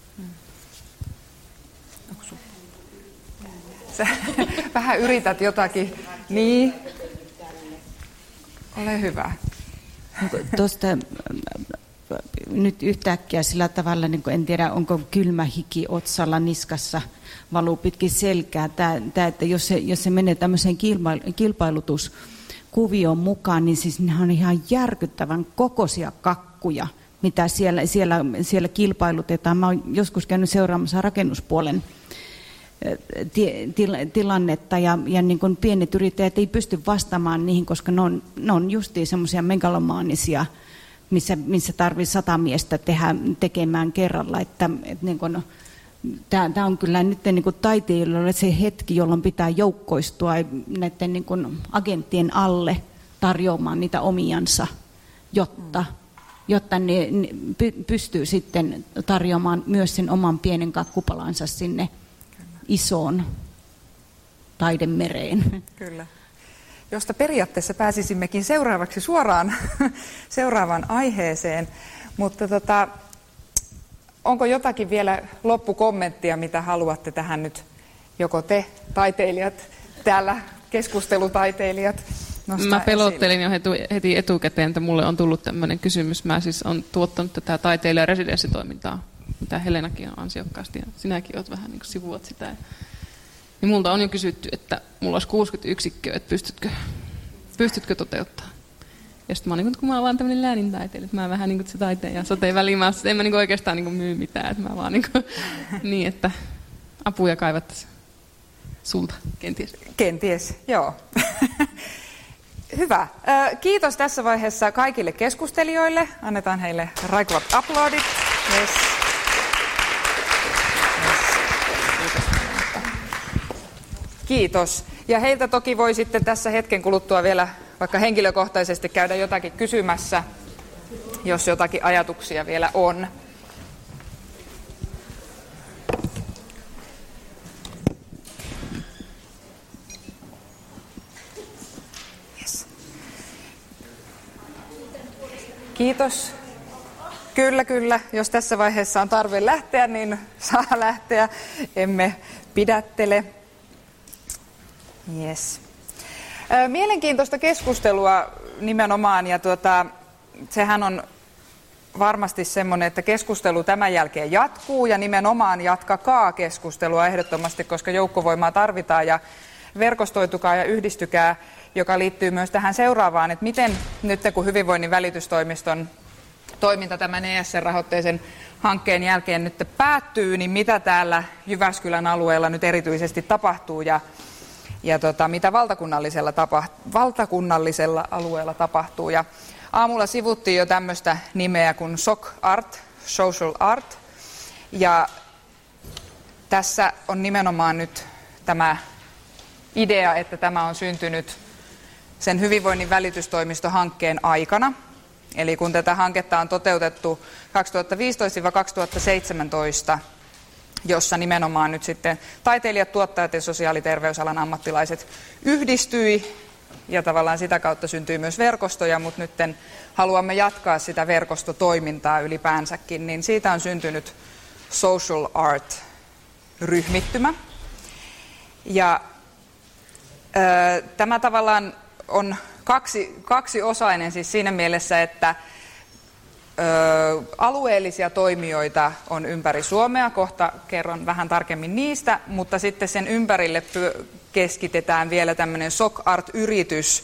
Sä vähän yrität jotakin. Niin. Ole hyvä. Tuosta nyt yhtäkkiä sillä tavalla, niin en tiedä onko kylmä hiki otsalla, niskassa, valuu pitkin selkää. Että jos se menee tämmöiseen kilpailutuskuvioon mukaan, niin siis nehän on ihan järkyttävän kokoisia kakkuja mitä siellä kilpailutetaan. Mä oon joskus käynyt seuraamassa rakennuspuolen tilannetta ja niin kuin pienet yrittäjät ei pysty vastaamaan niihin, koska ne on justiin semmoisia megalomaanisia, missä tarvitsee 100 miestä tekemään kerralla. Että niin kuin, tämä on kyllä nyt niin kuin taiteilijoille se hetki, jolloin pitää joukkoistua näiden niin kuin agenttien alle tarjoamaan niitä omiansa, jotta ne pystyy sitten tarjoamaan myös sen oman pienen kakkupalansa sinne isoon taidemereen. Kyllä. Josta periaatteessa pääsisimmekin seuraavaksi suoraan seuraavaan aiheeseen. Mutta onko jotakin vielä loppukommenttia, mitä haluatte tähän nyt, joko te taiteilijat, täällä keskustelutaiteilijat, nostaa Mä pelottelin jo heti etukäteen, että mulle on tullut tämmöinen kysymys. Mä siis olen tuottanut tätä taiteilija-residenssitoimintaa, mitä Helenakin on ansiokkaasti, ja sinäkin olet vähän niin kuin sivuat sitä. Niin multa on jo kysytty, että mulla olisi 60 yksikköä, että pystytkö toteuttamaan. Ja sitten mä oon kun mä oon vaan tämmöinen läänintaiteilija, että mä vähän niin kuin se taiteen ja soteen väliin, en mä niin kuin oikeastaan niin kuin myy mitään, että mä vaan niin kuin, niin, että apuja kaivattaisiin sulta, kenties. Kenties, joo. Hyvä. Kiitos tässä vaiheessa kaikille keskustelijoille. Annetaan heille raikuvat aplodit. Yes. Kiitos. Ja heiltä toki voi sitten tässä hetken kuluttua vielä vaikka henkilökohtaisesti käydä jotakin kysymässä, jos jotakin ajatuksia vielä on. Yes. Kiitos. Kyllä. Jos tässä vaiheessa on tarve lähteä, niin saa lähteä. Emme pidättele. Yes. Mielenkiintoista keskustelua nimenomaan, ja sehän on varmasti semmoinen, että keskustelu tämän jälkeen jatkuu, ja nimenomaan jatkakaa keskustelua ehdottomasti, koska joukkovoimaa tarvitaan, ja verkostoitukaa ja yhdistykää, joka liittyy myös tähän seuraavaan, että miten nyt kun hyvinvoinnin välitystoimiston toiminta tämän ESR-rahoitteisen hankkeen jälkeen nyt päättyy, niin mitä täällä Jyväskylän alueella nyt erityisesti tapahtuu, ja mitä valtakunnallisella alueella tapahtuu. Ja aamulla sivuttiin jo tämmöistä nimeä kuin SOC Art, Social Art. Ja tässä on nimenomaan nyt tämä idea, että tämä on syntynyt sen hyvinvoinnin välitystoimistohankkeen aikana. Eli kun tätä hanketta on toteutettu 2015-2017, jossa nimenomaan nyt sitten taiteilijat, tuottajat ja sosiaaliterveysalan ammattilaiset yhdistyi, ja tavallaan sitä kautta syntyi myös verkostoja, mutta nyt haluamme jatkaa sitä verkostotoimintaa ylipäänsäkin, niin siitä on syntynyt Social Art-ryhmittymä. Ja tämä tavallaan on kaksiosainen siis siinä mielessä, että alueellisia toimijoita on ympäri Suomea, kohta kerron vähän tarkemmin niistä, mutta sitten sen ympärille keskitetään vielä tämmöinen SOC Art-yritys,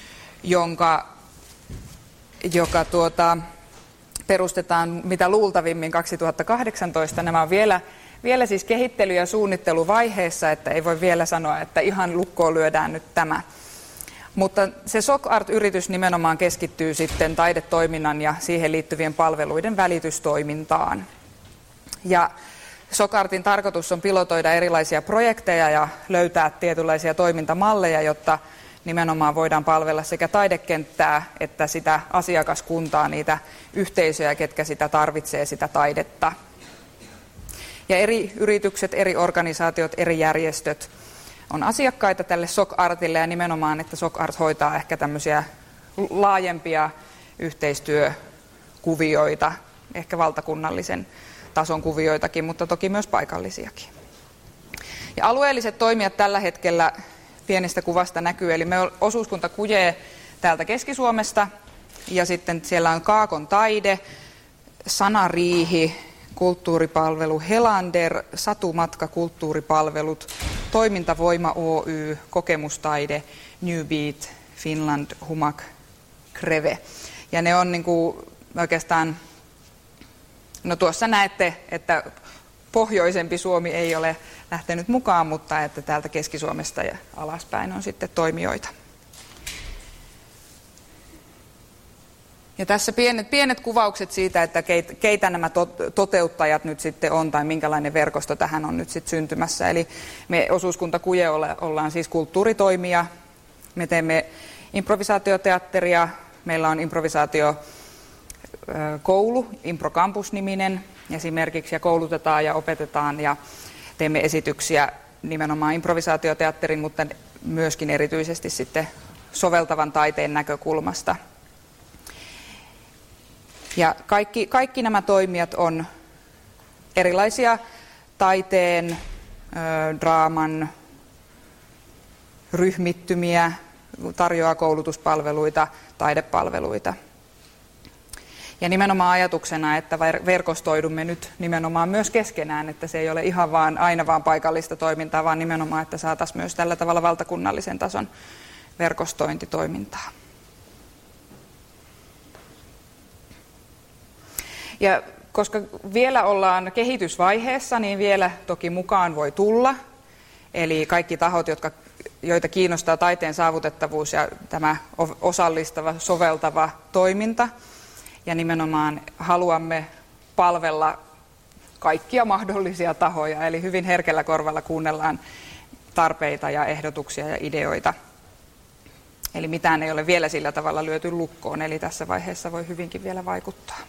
joka perustetaan mitä luultavimmin 2018. Nämä on vielä siis kehittely- ja suunnitteluvaiheessa, että ei voi vielä sanoa, että ihan lukkoon lyödään nyt tämä. Mutta se SOC Art-yritys nimenomaan keskittyy sitten taidetoiminnan ja siihen liittyvien palveluiden välitystoimintaan. Ja SOC Artin tarkoitus on pilotoida erilaisia projekteja ja löytää tietynlaisia toimintamalleja, jotta nimenomaan voidaan palvella sekä taidekenttää että sitä asiakaskuntaa, niitä yhteisöjä, ketkä sitä tarvitsee, sitä taidetta. Ja eri yritykset, eri organisaatiot, eri järjestöt on asiakkaita tälle SOC Artille, ja nimenomaan, että SOC Art hoitaa ehkä tämmöisiä laajempia yhteistyökuvioita, ehkä valtakunnallisen tason kuvioitakin, mutta toki myös paikallisiakin. Ja alueelliset toimijat tällä hetkellä pienestä kuvasta näkyy, eli me osuuskunta Kuje täältä Keski-Suomesta, ja sitten siellä on Kaakon taide, Sanariihi, kulttuuripalvelu Helander, Satumatka kulttuuripalvelut, Toimintavoima Oy, Kokemustaide, New Beat, Finland, Humak, Kreve. Ja ne on niin kuin oikeastaan No tuossa näette, että pohjoisempi Suomi ei ole lähtenyt mukaan, mutta että täältä Keski-Suomesta ja alaspäin on sitten toimijoita. Ja tässä pienet kuvaukset siitä, että keitä nämä toteuttajat nyt sitten on tai minkälainen verkosto tähän on nyt sitten syntymässä. Eli me osuuskunta Kuje ollaan siis kulttuuritoimija. Me teemme improvisaatioteatteria. Meillä on improvisaatiokoulu, Impro Campus-niminen esimerkiksi, ja koulutetaan ja opetetaan ja teemme esityksiä nimenomaan improvisaatioteatterin, mutta myöskin erityisesti sitten soveltavan taiteen näkökulmasta. Ja kaikki nämä toimijat on erilaisia taiteen, draaman ryhmittymiä, tarjoaa koulutuspalveluita, taidepalveluita. Ja nimenomaan ajatuksena, että verkostoidumme nyt nimenomaan myös keskenään, että se ei ole ihan aina vaan paikallista toimintaa, vaan nimenomaan, että saataisiin myös tällä tavalla valtakunnallisen tason verkostointitoimintaa. Ja koska vielä ollaan kehitysvaiheessa, niin vielä toki mukaan voi tulla. Eli kaikki tahot, joita kiinnostaa taiteen saavutettavuus ja tämä osallistava, soveltava toiminta. Ja nimenomaan haluamme palvella kaikkia mahdollisia tahoja, eli hyvin herkällä korvalla kuunnellaan tarpeita ja ehdotuksia ja ideoita. Eli mitään ei ole vielä sillä tavalla lyöty lukkoon, eli tässä vaiheessa voi hyvinkin vielä vaikuttaa.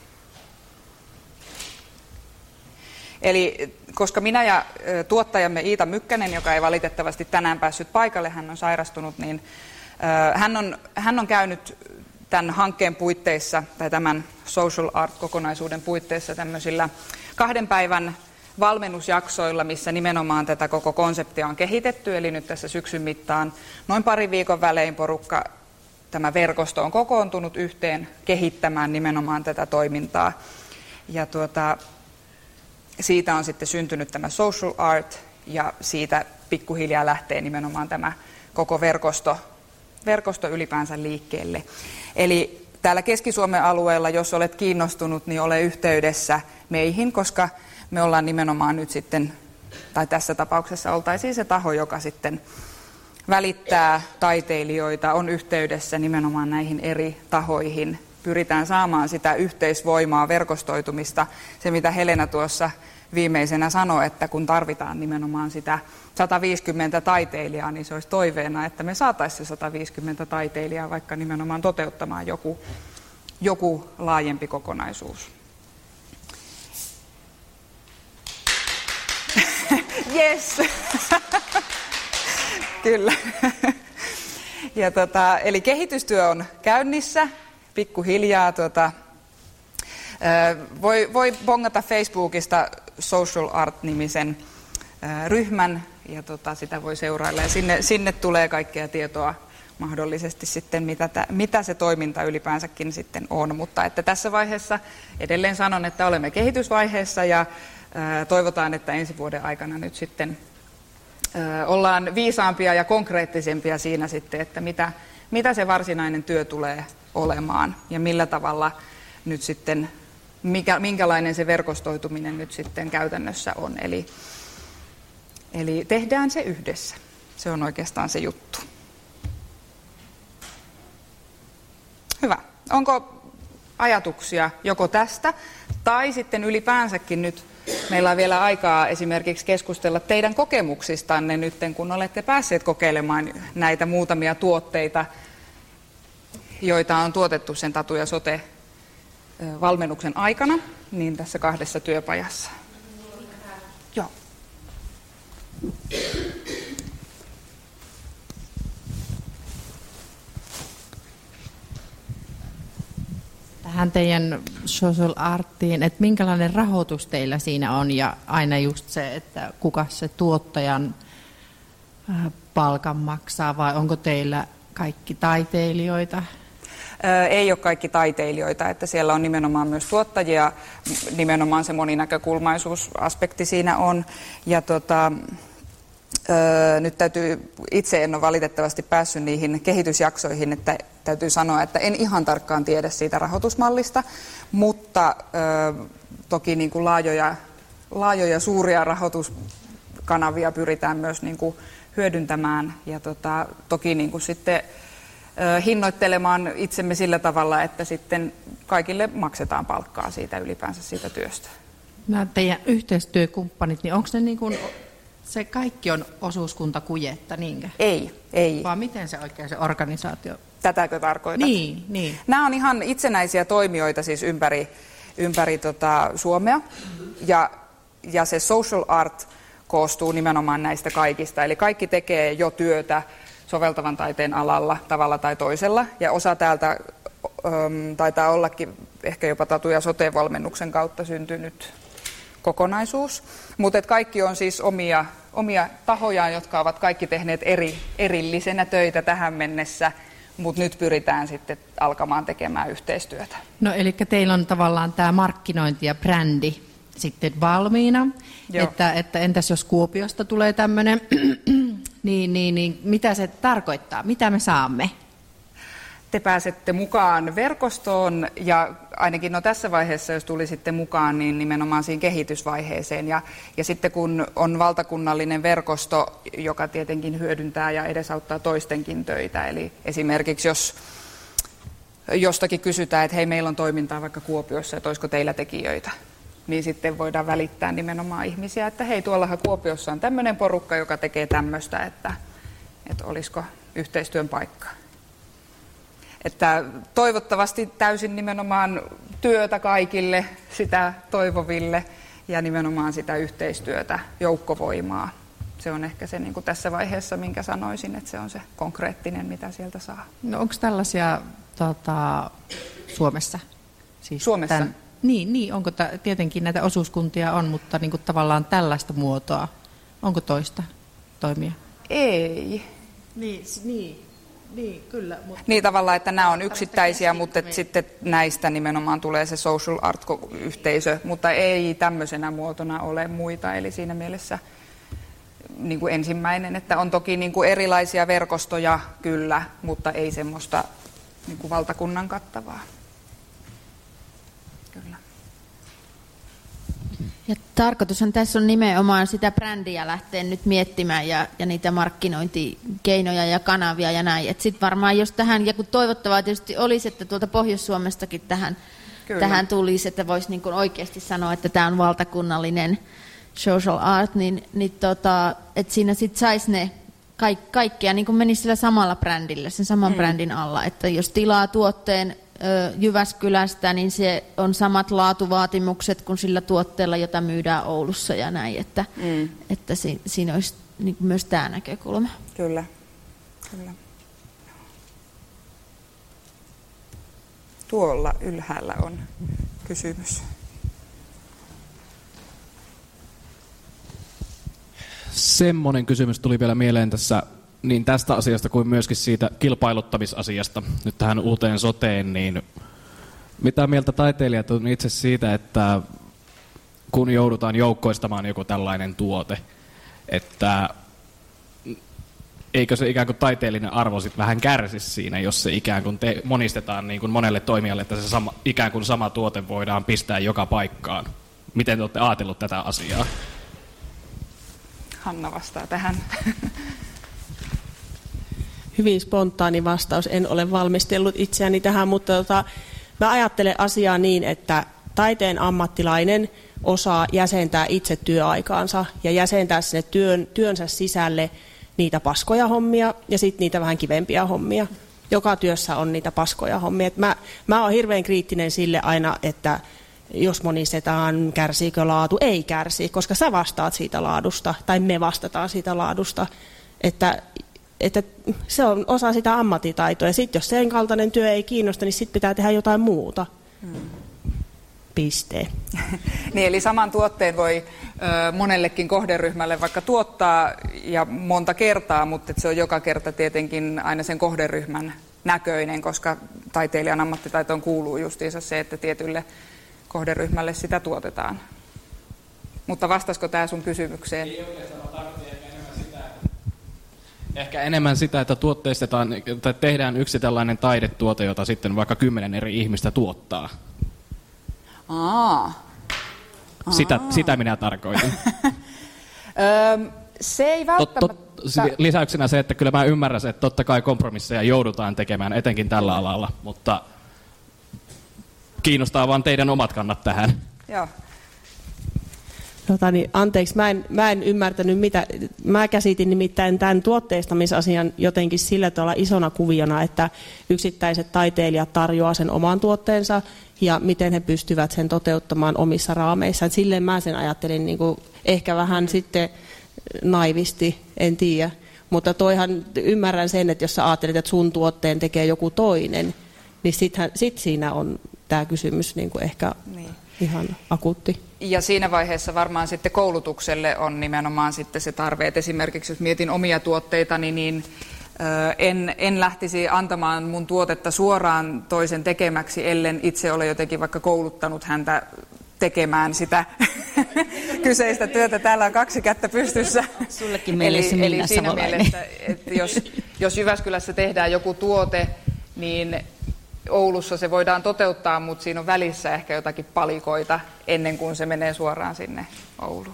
Eli koska minä ja tuottajamme Iita Mykkänen, joka ei valitettavasti tänään päässyt paikalle, hän on sairastunut, niin hän on käynyt tämän hankkeen puitteissa tai tämän social art-kokonaisuuden puitteissa tämmöisillä 2 päivän valmennusjaksoilla, missä nimenomaan tätä koko konseptia on kehitetty. Eli nyt tässä syksyn mittaan noin 2 viikon välein porukka, tämä verkosto on kokoontunut yhteen kehittämään nimenomaan tätä toimintaa. Ja siitä on sitten syntynyt tämä social art ja siitä pikkuhiljaa lähtee nimenomaan tämä koko verkosto ylipäänsä liikkeelle. Eli täällä Keski-Suomen alueella, jos olet kiinnostunut, niin ole yhteydessä meihin, koska me ollaan nimenomaan nyt sitten, tai tässä tapauksessa oltaisiin se taho, joka sitten välittää taiteilijoita, on yhteydessä nimenomaan näihin eri tahoihin. Pyritään saamaan sitä yhteisvoimaa, verkostoitumista, se mitä Helena tuossa viimeisenä sanoi, että kun tarvitaan nimenomaan sitä 150 taiteilijaa, niin se olisi toiveena, että me saataisiin se 150 taiteilijaa vaikka nimenomaan toteuttamaan joku laajempi kokonaisuus. Yes! Kyllä. Ja eli kehitystyö on käynnissä pikkuhiljaa. Voi bongata Facebookista Social Art-nimisen ryhmän ja sitä voi seurailla. Ja sinne tulee kaikkea tietoa mahdollisesti sitten, mitä se toiminta ylipäänsäkin sitten on. Mutta että tässä vaiheessa edelleen sanon, että olemme kehitysvaiheessa ja toivotaan, että ensi vuoden aikana nyt sitten ollaan viisaampia ja konkreettisempia siinä sitten, että mitä se varsinainen työ tulee olemaan ja millä tavalla nyt sitten, minkälainen se verkostoituminen nyt sitten käytännössä on. Eli tehdään se yhdessä. Se on oikeastaan se juttu. Hyvä. Onko ajatuksia joko tästä tai sitten ylipäänsäkin nyt meillä on vielä aikaa esimerkiksi keskustella teidän kokemuksistanne nyt, kun olette päässeet kokeilemaan näitä muutamia tuotteita, joita on tuotettu sen Tatu ja Sote-valmennuksen aikana, niin tässä 2 työpajassa. Joo. Tähän teidän social arttiin, että minkälainen rahoitus teillä siinä on ja aina just se, että kuka se tuottajan palkan maksaa vai onko teillä kaikki taiteilijoita? Ei ole kaikki taiteilijoita, että siellä on nimenomaan myös tuottajia, nimenomaan se moninäkökulmaisuusaspekti siinä on. Ja nyt itse en ole valitettavasti päässyt niihin kehitysjaksoihin, että täytyy sanoa, että en ihan tarkkaan tiedä siitä rahoitusmallista, mutta toki niin kuin laajoja suuria rahoituskanavia pyritään myös niin kuin hyödyntämään ja toki niin kuin sitten hinnoittelemaan itsemme sillä tavalla, että sitten kaikille maksetaan palkkaa siitä ylipäänsä siitä työstä. Nämä teidän yhteistyökumppanit, niin onko ne niin kuin, se kaikki on osuuskuntakujetta, niinkö? Ei. Vaan miten se oikein se organisaatio? Tätäkö tarkoitat? Niin. Nämä on ihan itsenäisiä toimijoita siis ympäri Suomea ja se social art koostuu nimenomaan näistä kaikista. Eli kaikki tekee jo työtä soveltavan taiteen alalla tavalla tai toisella ja osa täältä taitaa ollakin ehkä jopa Tatu- ja sote-valmennuksen kautta syntynyt kokonaisuus. Mutta kaikki on siis omia tahojaan, jotka ovat kaikki tehneet erillisenä töitä tähän mennessä, mutta nyt pyritään sitten alkamaan tekemään yhteistyötä. No eli teillä on tavallaan tämä markkinointi ja brändi sitten valmiina, että entäs jos Kuopiosta tulee tämmöinen, niin mitä se tarkoittaa, mitä me saamme? Te pääsette mukaan verkostoon ja ainakin tässä vaiheessa, jos tulisitte mukaan, niin nimenomaan siinä kehitysvaiheeseen. Ja sitten kun on valtakunnallinen verkosto, joka tietenkin hyödyntää ja edesauttaa toistenkin töitä. Eli esimerkiksi jos jostakin kysytään, että hei, meillä on toimintaa vaikka Kuopiossa, että olisiko teillä tekijöitä, niin sitten voidaan välittää nimenomaan ihmisiä, että hei, tuollahan Kuopiossa on tämmöinen porukka, joka tekee tämmöistä, että olisiko yhteistyön paikkaa. Että toivottavasti täysin nimenomaan työtä kaikille, sitä toivoville ja nimenomaan sitä yhteistyötä, joukkovoimaa. Se on ehkä se niin kuin tässä vaiheessa, minkä sanoisin, että se on se konkreettinen, mitä sieltä saa. No onko tällaisia Suomessa? Siis Suomessa? Niin, onko tietenkin näitä osuuskuntia on, mutta niin kuin tavallaan tällaista muotoa. Onko toista toimia? Ei. Niin, kyllä. Mutta niin tavallaan, että nämä on yksittäisiä, mutta sitten näistä nimenomaan tulee se social art-yhteisö, mutta ei tämmöisenä muotona ole muita. Eli siinä mielessä niin kuin ensimmäinen, että on toki niin kuin erilaisia verkostoja kyllä, mutta ei semmoista niin kuin valtakunnan kattavaa. Kyllä. Ja tarkoitushan tässä on nimenomaan sitä brändiä lähteä nyt miettimään ja niitä markkinointikeinoja ja kanavia ja näin. Sitten varmaan jos tähän, ja kun toivottavaa tietysti olisi, että tuolta Pohjois-Suomestakin tähän tulisi, että voisi niin kuin oikeasti sanoa, että tämä on valtakunnallinen social art, niin että siinä sitten saisi ne kaikkea niin kuin menisi sillä samalla brändillä, sen saman brändin alla. Että jos tilaa tuotteen Jyväskylästä, niin se on samat laatuvaatimukset kuin sillä tuotteella, jota myydään Oulussa ja näin, että siinä olisi niin kuin myös tämä näkökulma. Kyllä. Tuolla ylhäällä on kysymys. Semmoinen kysymys tuli vielä mieleen tässä niin tästä asiasta kuin myöskin siitä kilpailuttamisasiasta nyt tähän uuteen soteen, niin mitä mieltä taiteilijat on itse siitä, että kun joudutaan joukkoistamaan joku tällainen tuote, että eikö se ikään kuin taiteellinen arvo sitten vähän kärsi siinä, jos se ikään kuin monistetaan niin kuin monelle toimijalle, että se ikään kuin sama tuote voidaan pistää joka paikkaan. Miten te olette ajatellut tätä asiaa? Hanna vastaa tähän. Hyvin spontaani vastaus. En ole valmistellut itseäni tähän, mutta mä ajattelen asiaa niin, että taiteen ammattilainen osaa jäsentää itse työaikaansa ja jäsentää sinne työnsä sisälle niitä paskoja hommia ja sitten niitä vähän kivempiä hommia. Joka työssä on niitä paskoja hommia. Mä oon hirveän kriittinen sille aina, että jos monistetaan, kärsiikö laatu, ei kärsi, koska sä vastaat siitä laadusta tai me vastataan siitä laadusta, että se on osa sitä ammattitaitoa ja sitten jos sen kaltainen työ ei kiinnosta, niin sitten pitää tehdä jotain muuta. Piste. Niin, eli saman tuotteen voi monellekin kohderyhmälle vaikka tuottaa ja monta kertaa, mutta se on joka kerta tietenkin aina sen kohderyhmän näköinen, koska taiteilijan ammattitaitoon kuuluu justiinsa se, että tietylle kohderyhmälle sitä tuotetaan. Mutta vastasiko tämä sun kysymykseen? Ei oikeastaan tarvitse enemmän sitä, että Ehkä enemmän sitä, että tuotteistetaan tai tehdään yksi tällainen taidetuote, jota sitten vaikka 10 eri ihmistä tuottaa. Sitä minä tarkoitin. Se ei välttämättä... Lisäyksenä se, että kyllä mä ymmärrän, että totta kai kompromisseja joudutaan tekemään, etenkin tällä alalla, mutta kiinnostaa vaan teidän omat kannat tähän. Joo. Anteeksi, mä en ymmärtänyt mitä. Mä käsitin nimittäin tämän tuotteistamisasian jotenkin sillä tavalla isona kuviona, että yksittäiset taiteilijat tarjoaa sen oman tuotteensa ja miten he pystyvät sen toteuttamaan omissa raameissaan. Silleen mä sen ajattelin niin kuin ehkä vähän sitten naivisti, en tiedä. Mutta toihan ymmärrän sen, että jos sä ajattelet, että sun tuotteen tekee joku toinen, niin sit siinä on tämä kysymys niin kuin ehkä ihan akuutti. Ja siinä vaiheessa varmaan sitten koulutukselle on nimenomaan sitten se tarve, että esimerkiksi jos mietin omia tuotteitani, niin en lähtisi antamaan mun tuotetta suoraan toisen tekemäksi, ellen itse ole jotenkin vaikka kouluttanut häntä tekemään sitä kyseistä työtä. Täällä on 2 kättä pystyssä. Sullekin mielessä Minna siinä Savolainen. mielessä, että jos Jyväskylässä tehdään joku tuote, niin Oulussa se voidaan toteuttaa, mutta siinä on välissä ehkä jotakin palikoita ennen kuin se menee suoraan sinne Ouluun.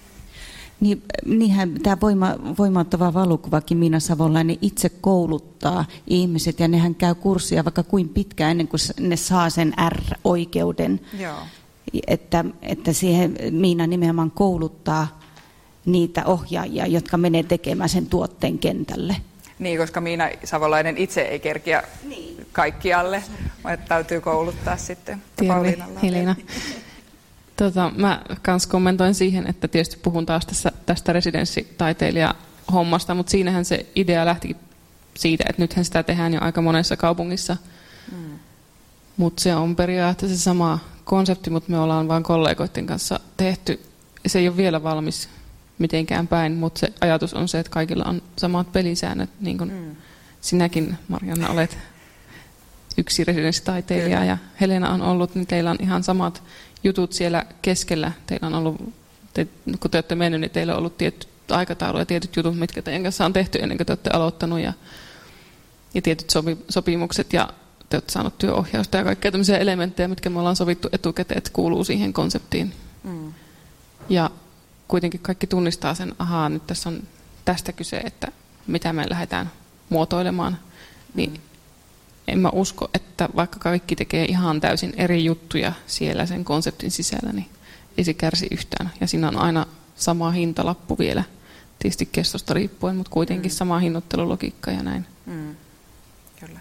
Niinhän tämä voimauttava valokuvakin Minna Savolainen itse kouluttaa ihmiset ja nehän käy kurssia vaikka kuin pitkään ennen kuin ne saa sen R-oikeuden. Joo. Että siihen Miina nimenomaan kouluttaa niitä ohjaajia, jotka menee tekemään sen tuotteen kentälle. Niin, koska Miina Savolainen itse ei kerkiä kaikkialle, vaan täytyy kouluttaa sitten. Terve, Helena. Mä kans kommentoin siihen, että tietysti puhun taas tästä residenssitaiteilijahommasta, mutta siinähän se idea lähti siitä, että nythän sitä tehdään jo aika monessa kaupungissa. Mutta se on periaatteessa sama konsepti, mutta me ollaan vain kollegoiden kanssa tehty. Se ei ole vielä valmis mitenkään päin, mutta se ajatus on se, että kaikilla on samat pelisäännöt. Niin kuin sinäkin, Marianna, olet yksi residenssitaiteilija ja Helena on ollut, niin teillä on ihan samat jutut siellä keskellä. Teillä on ollut, kun te olette mennyt, niin teillä on ollut tietty aikataulu ja tietyt jutut, mitkä teidän kanssa on tehty ennen kuin te olette aloittanut ja tietyt sopimukset ja te olette saaneet työohjausta ja kaikkea tämmöisiä elementtejä, mitkä me ollaan sovittu etukäteen, että kuuluu siihen konseptiin. Ja kuitenkin kaikki tunnistaa sen, nyt tässä on tästä kyse, että mitä me lähdetään muotoilemaan. Niin en mä usko, että vaikka kaikki tekee ihan täysin eri juttuja siellä sen konseptin sisällä, niin ei se kärsi yhtään. Ja siinä on aina sama hintalappu vielä, tietysti kestosta riippuen, mutta kuitenkin sama hinnoittelulogiikka ja näin. Kyllä.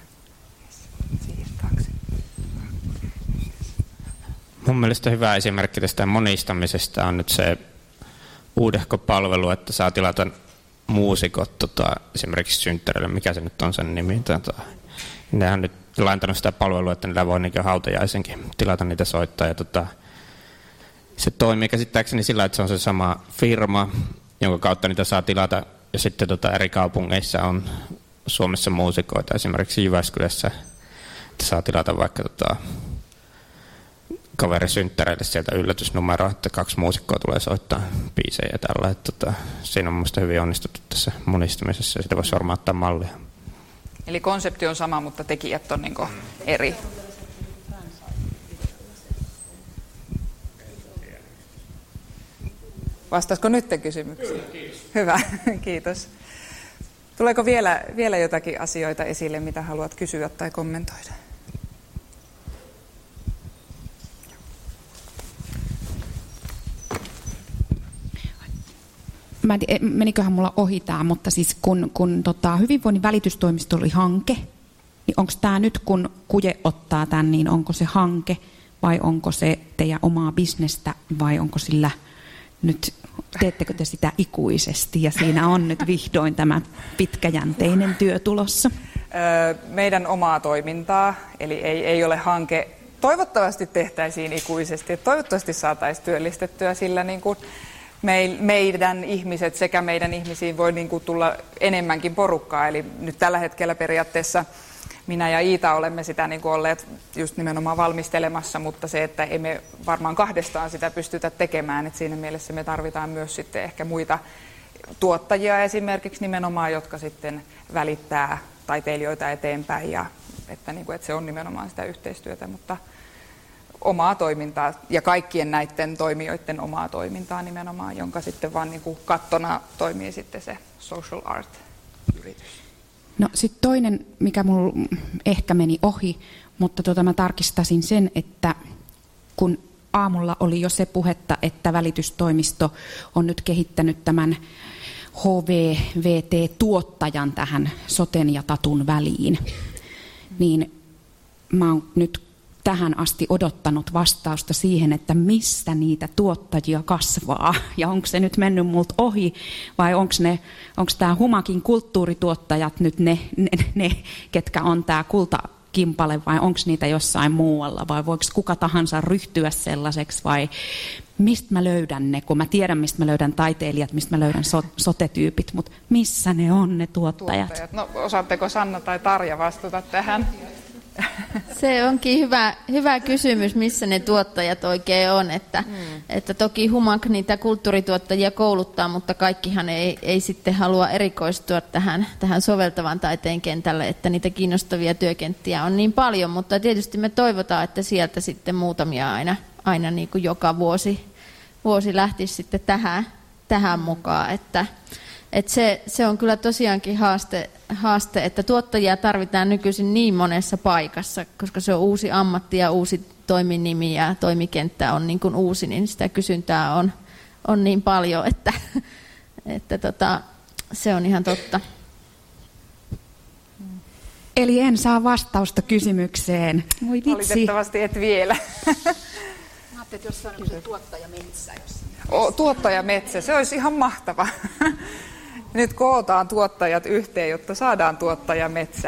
Mun mielestä hyvä esimerkki tästä monistamisesta on nyt se uudehko-palvelu, että saa tilata muusikot esimerkiksi synttärille, mikä se nyt on sen nimi. Ne on nyt laittanut sitä palvelua, että niillä voi niin hautajaisenkin tilata niitä soittaa. Ja se toimii käsittääkseni sillä, että se on se sama firma, jonka kautta niitä saa tilata. Ja sitten eri kaupungeissa on Suomessa muusikoita, esimerkiksi Jyväskylässä, että saa tilata vaikka kaverisynttäreille sieltä yllätysnumero, että 2 muusikkoa tulee soittaa biisejä ja tällä. Että siinä on mielestäni hyvin onnistuttu tässä monistamisessa ja sitä voisi varmaan ottaa mallia. Eli konsepti on sama, mutta tekijät on niin eri. Vastaisiko nyt kysymyksiin? Hyvä, kiitos. Tuleeko vielä jotakin asioita esille, mitä haluat kysyä tai kommentoida? Mä en tiedä, meniköhän mulla ohi tämä, mutta siis kun hyvinvoinnin välitystoimisto oli hanke, niin onko tämä nyt, kun Kuje ottaa tämän, niin onko se hanke vai onko se teidän omaa bisnestä vai onko sillä nyt, teettekö te sitä ikuisesti ja siinä on nyt vihdoin tämä pitkäjänteinen työ tulossa? Meidän omaa toimintaa, eli ei ole hanke. Toivottavasti tehtäisiin ikuisesti, että toivottavasti saataisiin työllistettyä sillä niin kuin meidän ihmiset sekä meidän ihmisiin voi niin kuin tulla enemmänkin porukkaa. Eli nyt tällä hetkellä periaatteessa minä ja Iita olemme sitä niin kuin olleet just nimenomaan valmistelemassa, mutta se, että emme varmaan kahdestaan sitä pystytä tekemään, että siinä mielessä me tarvitaan myös sitten ehkä muita tuottajia esimerkiksi nimenomaan, jotka sitten välittää taiteilijoita eteenpäin ja että se on nimenomaan sitä yhteistyötä, mutta omaa toimintaa ja kaikkien näiden toimijoiden omaa toimintaa nimenomaan, jonka sitten vaan kattona toimii sitten se social art-yritys. No sitten toinen, mikä mulla ehkä meni ohi, mutta mä tarkistasin sen, että kun aamulla oli jo se puhetta, että välitystoimisto on nyt kehittänyt tämän HVVT-tuottajan tähän soten ja tatun väliin, niin mä oon nyt tähän asti odottanut vastausta siihen, että missä niitä tuottajia kasvaa. Ja onko se nyt mennyt multa ohi, vai onko tämä Humakin kulttuurituottajat nyt ne ketkä on tämä kultakimpale, vai onko niitä jossain muualla, vai voiko kuka tahansa ryhtyä sellaiseksi, vai mistä mä löydän ne, kun mä tiedän, mistä mä löydän taiteilijat, mistä mä löydän sotetyypit, mutta missä ne on ne tuottajat? No, osaatteko Sanna tai Tarja vastata tähän? Se onkin hyvä kysymys, missä ne tuottajat oikein on. Että toki Humak niitä kulttuurituottajia kouluttaa, mutta kaikkihan ei sitten halua erikoistua tähän soveltavan taiteen kentälle, että niitä kiinnostavia työkenttiä on niin paljon. Mutta tietysti me toivotaan, että sieltä sitten muutamia aina niin kuin joka vuosi lähtisi sitten tähän mukaan. Että se on kyllä tosiaankin haaste, että tuottajia tarvitaan nykyisin niin monessa paikassa, koska se on uusi ammatti ja uusi toiminimi ja toimikenttä on niin kuin uusi, niin sitä kysyntää on niin paljon, että se on ihan totta. Eli en saa vastausta kysymykseen. Voi vitsi. Valitettavasti et vielä. Mä ajattelin, että jos on se tuottajametsä jossain. Tuottajametsä, se olisi ihan mahtava. Nyt kootaan tuottajat yhteen, jotta saadaan tuottajametsä.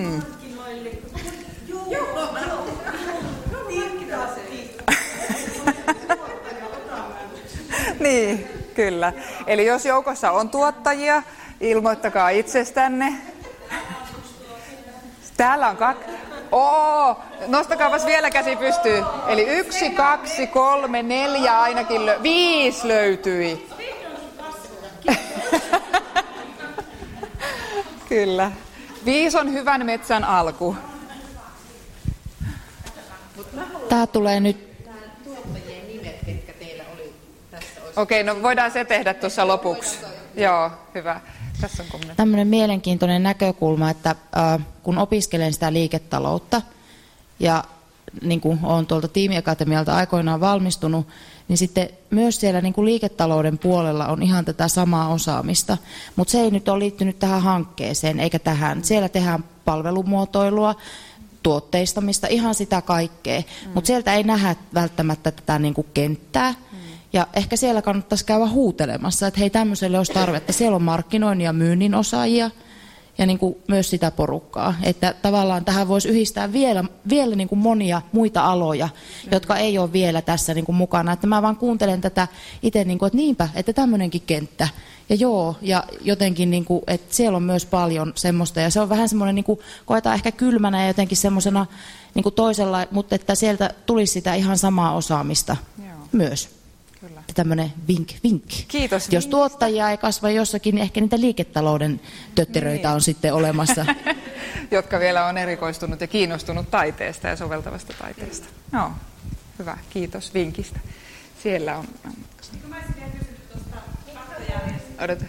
Niin, kyllä. Eli jos joukossa on tuottajia, ilmoittakaa itsestänne. Täällä on nostakaapas vielä käsi pystyyn. Eli 1, 2, 3, 4 ainakin 5 löytyi. Kyllä. 5 on hyvän metsän alku. Tää tulee nyt. Tuottajien nimet, ketkä teillä oli tässä. Okei, no voidaan se tehdä tuossa lopuksi. Joo, hyvä. Tässä on kommentti. Tämmöinen mielenkiintoinen näkökulma, että kun opiskelen sitä liiketaloutta ja niin kuin olen tuolta tiimiakatemialta aikoinaan valmistunut, niin sitten myös siellä niin kuin liiketalouden puolella on ihan tätä samaa osaamista, mutta se ei nyt ole liittynyt tähän hankkeeseen eikä tähän. Siellä tehdään palvelumuotoilua, tuotteistamista, ihan sitä kaikkea, mutta sieltä ei nähdä välttämättä tätä niin kuin kenttää. Ja ehkä siellä kannattaisi käydä huutelemassa, että hei, tämmöiselle olisi tarvetta. Siellä on markkinoinnin ja myynnin osaajia ja niin kuin myös sitä porukkaa. Että tavallaan tähän voisi yhdistää vielä niin kuin monia muita aloja, jotka ei ole vielä tässä niin kuin mukana. Että mä vaan kuuntelen tätä itse, niin kuin, että niinpä, että tämmöinenkin kenttä. Ja joo, ja jotenkin, niin kuin, että siellä on myös paljon semmoista. Ja se on vähän semmoinen, niin kuin, koetaan ehkä kylmänä ja jotenkin semmoisena niin kuin toisella, mutta että sieltä tulisi sitä ihan samaa osaamista myös. Kyllä. Tämmöinen vink. Kiitos. Jos tuottajia ei kasva jossakin, niin ehkä niitä liiketalouden tötteröitä on sitten olemassa. Jotka vielä on erikoistunut ja kiinnostunut taiteesta ja soveltavasta taiteesta. Joo, hyvä. Kiitos vinkistä. Siellä on. Odota.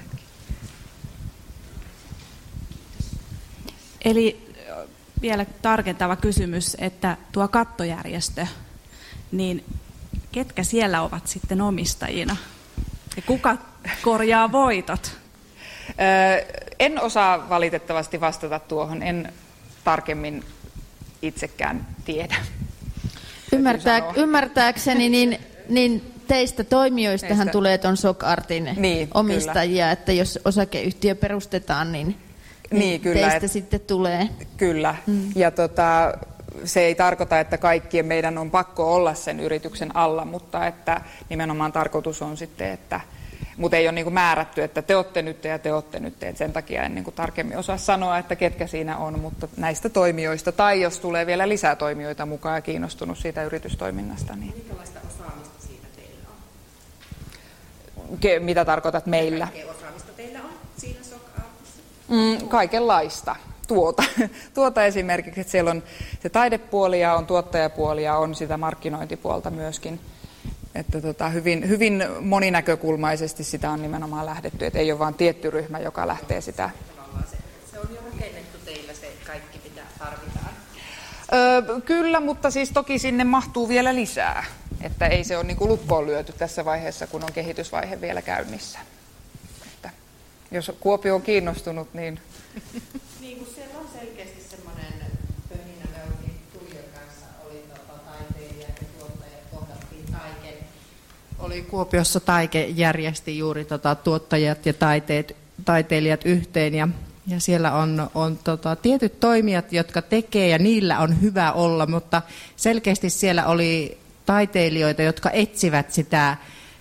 Eli vielä tarkentava kysymys, että tuo kattojärjestö, niin ketkä siellä ovat sitten omistajina? Ja kuka korjaa voitot? En osaa valitettavasti vastata tuohon. En tarkemmin itsekään tiedä. Ymmärtääkseni niin teistä toimijoistahan tulee ton SOC-artin omistajia, että jos osakeyhtiö perustetaan, niin kyllä, teistä sitten tulee. Kyllä. Ja se ei tarkoita, että kaikkien meidän on pakko olla sen yrityksen alla, mutta että nimenomaan tarkoitus on sitten, että mutta ei ole niin kuin määrätty, että te olette nyt ja te olette nyt. Et sen takia en niin kuin tarkemmin osaa sanoa, että ketkä siinä on, mutta näistä toimijoista, tai jos tulee vielä lisää toimijoita mukaan ja kiinnostunut siitä yritystoiminnasta. Niin. Minkälaista osaamista siitä teillä on? Mitä tarkoitat meillä? Osaamista Kaikenlaista. Tuota esimerkiksi, että siellä on se taidepuoli ja on tuottajapuoli ja on sitä markkinointipuolta myöskin. Että hyvin moninäkökulmaisesti sitä on nimenomaan lähdetty, että ei ole vain tietty ryhmä, joka lähtee sitä. Se on jo rakennettu teillä se kaikki, mitä tarvitaan. Kyllä, mutta siis toki sinne mahtuu vielä lisää. Että ei se ole niin kuin lukkoon lyöty tässä vaiheessa, kun on kehitysvaihe vielä käynnissä. Että jos Kuopio on kiinnostunut, niin... Niin kuin siellä on selkeästi semmoinen pöhinä, me oltiin Tuijon kanssa, oli taiteilijat ja tuottajat kohdattiin Taiken. Oli Kuopiossa Taike järjesti juuri tuottajat ja taiteilijat yhteen ja siellä on tietyt toimijat, jotka tekee ja niillä on hyvä olla, mutta selkeästi siellä oli taiteilijoita, jotka etsivät sitä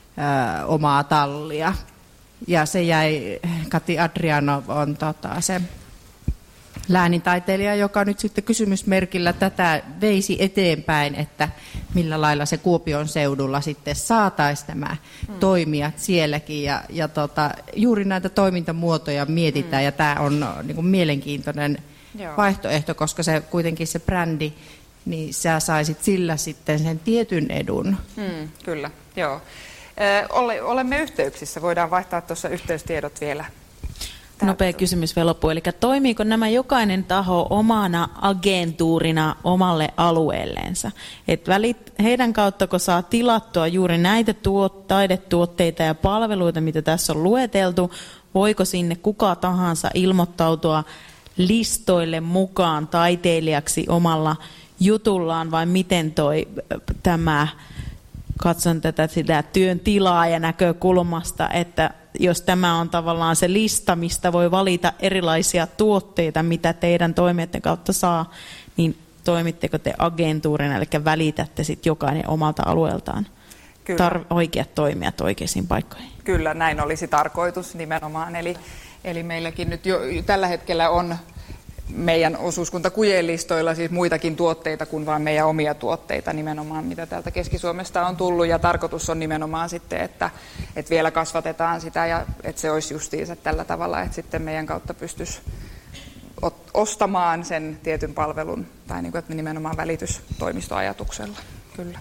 omaa tallia. Ja se jäi, Kati Adriano on se läänintaiteilija, joka nyt sitten kysymysmerkillä tätä veisi eteenpäin, että millä lailla se Kuopion seudulla sitten saataisiin nämä toimijat sielläkin. Ja juuri näitä toimintamuotoja mietitään ja tämä on niin kuin mielenkiintoinen vaihtoehto, koska se kuitenkin se brändi, niin sä saisit sillä sitten sen tietyn edun. Kyllä, joo. Olemme yhteyksissä. Voidaan vaihtaa tuossa yhteystiedot vielä. Nopea kysymys vielä loppuun. Eli toimiiko nämä jokainen taho omana agentuurina omalle alueelleensa? Et heidän kautta, kun saa tilattua juuri näitä taidetuotteita ja palveluita, mitä tässä on lueteltu, voiko sinne kuka tahansa ilmoittautua listoille mukaan taiteilijaksi omalla jutullaan, vai miten tämä... Katson tätä sitä työn tilaa ja näkökulmasta, että jos tämä on tavallaan se lista, mistä voi valita erilaisia tuotteita, mitä teidän toimijoiden kautta saa, niin toimitteko te agentuurina, eli välitätte sitten jokainen omalta alueeltaan oikeat toimijat oikeisiin paikkoihin? Kyllä, näin olisi tarkoitus nimenomaan. Eli meilläkin nyt jo tällä hetkellä on meidän osuuskunta Kujen listoilla siis muitakin tuotteita kuin vain meidän omia tuotteita nimenomaan, mitä täältä Keski-Suomesta on tullut. Ja tarkoitus on nimenomaan sitten, että vielä kasvatetaan sitä ja että se olisi justiinsa tällä tavalla, että sitten meidän kautta pystyisi ostamaan sen tietyn palvelun tai niin kuin, että nimenomaan välitystoimistoajatuksella. Kyllä.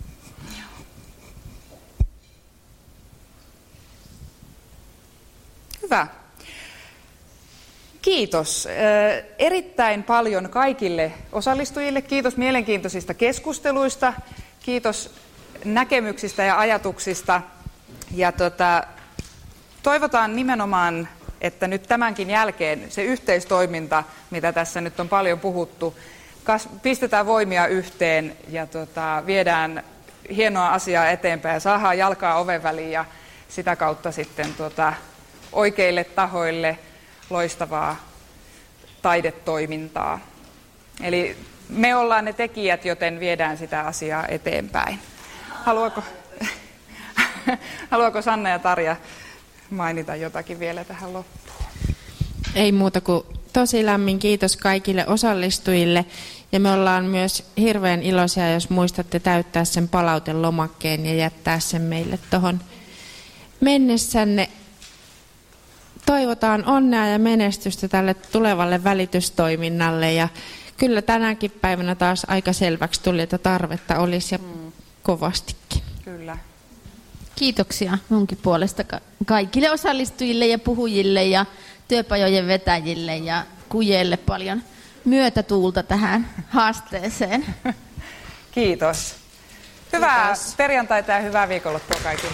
Hyvä. Kiitos erittäin paljon kaikille osallistujille. Kiitos mielenkiintoisista keskusteluista. Kiitos näkemyksistä ja ajatuksista. Ja toivotaan nimenomaan, että nyt tämänkin jälkeen se yhteistoiminta, mitä tässä nyt on paljon puhuttu, pistetään voimia yhteen ja viedään hienoa asiaa eteenpäin ja saadaan jalkaa oven väliin ja sitä kautta sitten oikeille tahoille loistavaa taidetoimintaa. Eli me ollaan ne tekijät, joten viedään sitä asiaa eteenpäin. Haluaako Sanna ja Tarja mainita jotakin vielä tähän loppuun? Ei muuta kuin tosi lämmin kiitos kaikille osallistujille. Ja me ollaan myös hirveän iloisia, jos muistatte täyttää sen palautelomakkeen ja jättää sen meille tuohon mennessänne. Toivotaan onnea ja menestystä tälle tulevalle välitystoiminnalle ja kyllä tänäkin päivänä taas aika selväksi tuli, että tarvetta olisi ja kovastikin. Kyllä. Kiitoksia munkin puolesta kaikille osallistujille ja puhujille ja työpajojen vetäjille ja Kujelle paljon myötätuulta tähän haasteeseen. Kiitos. Hyvää perjantaita ja hyvää viikonloppua kaikille.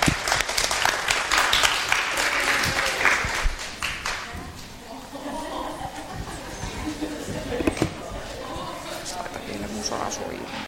Musa asui.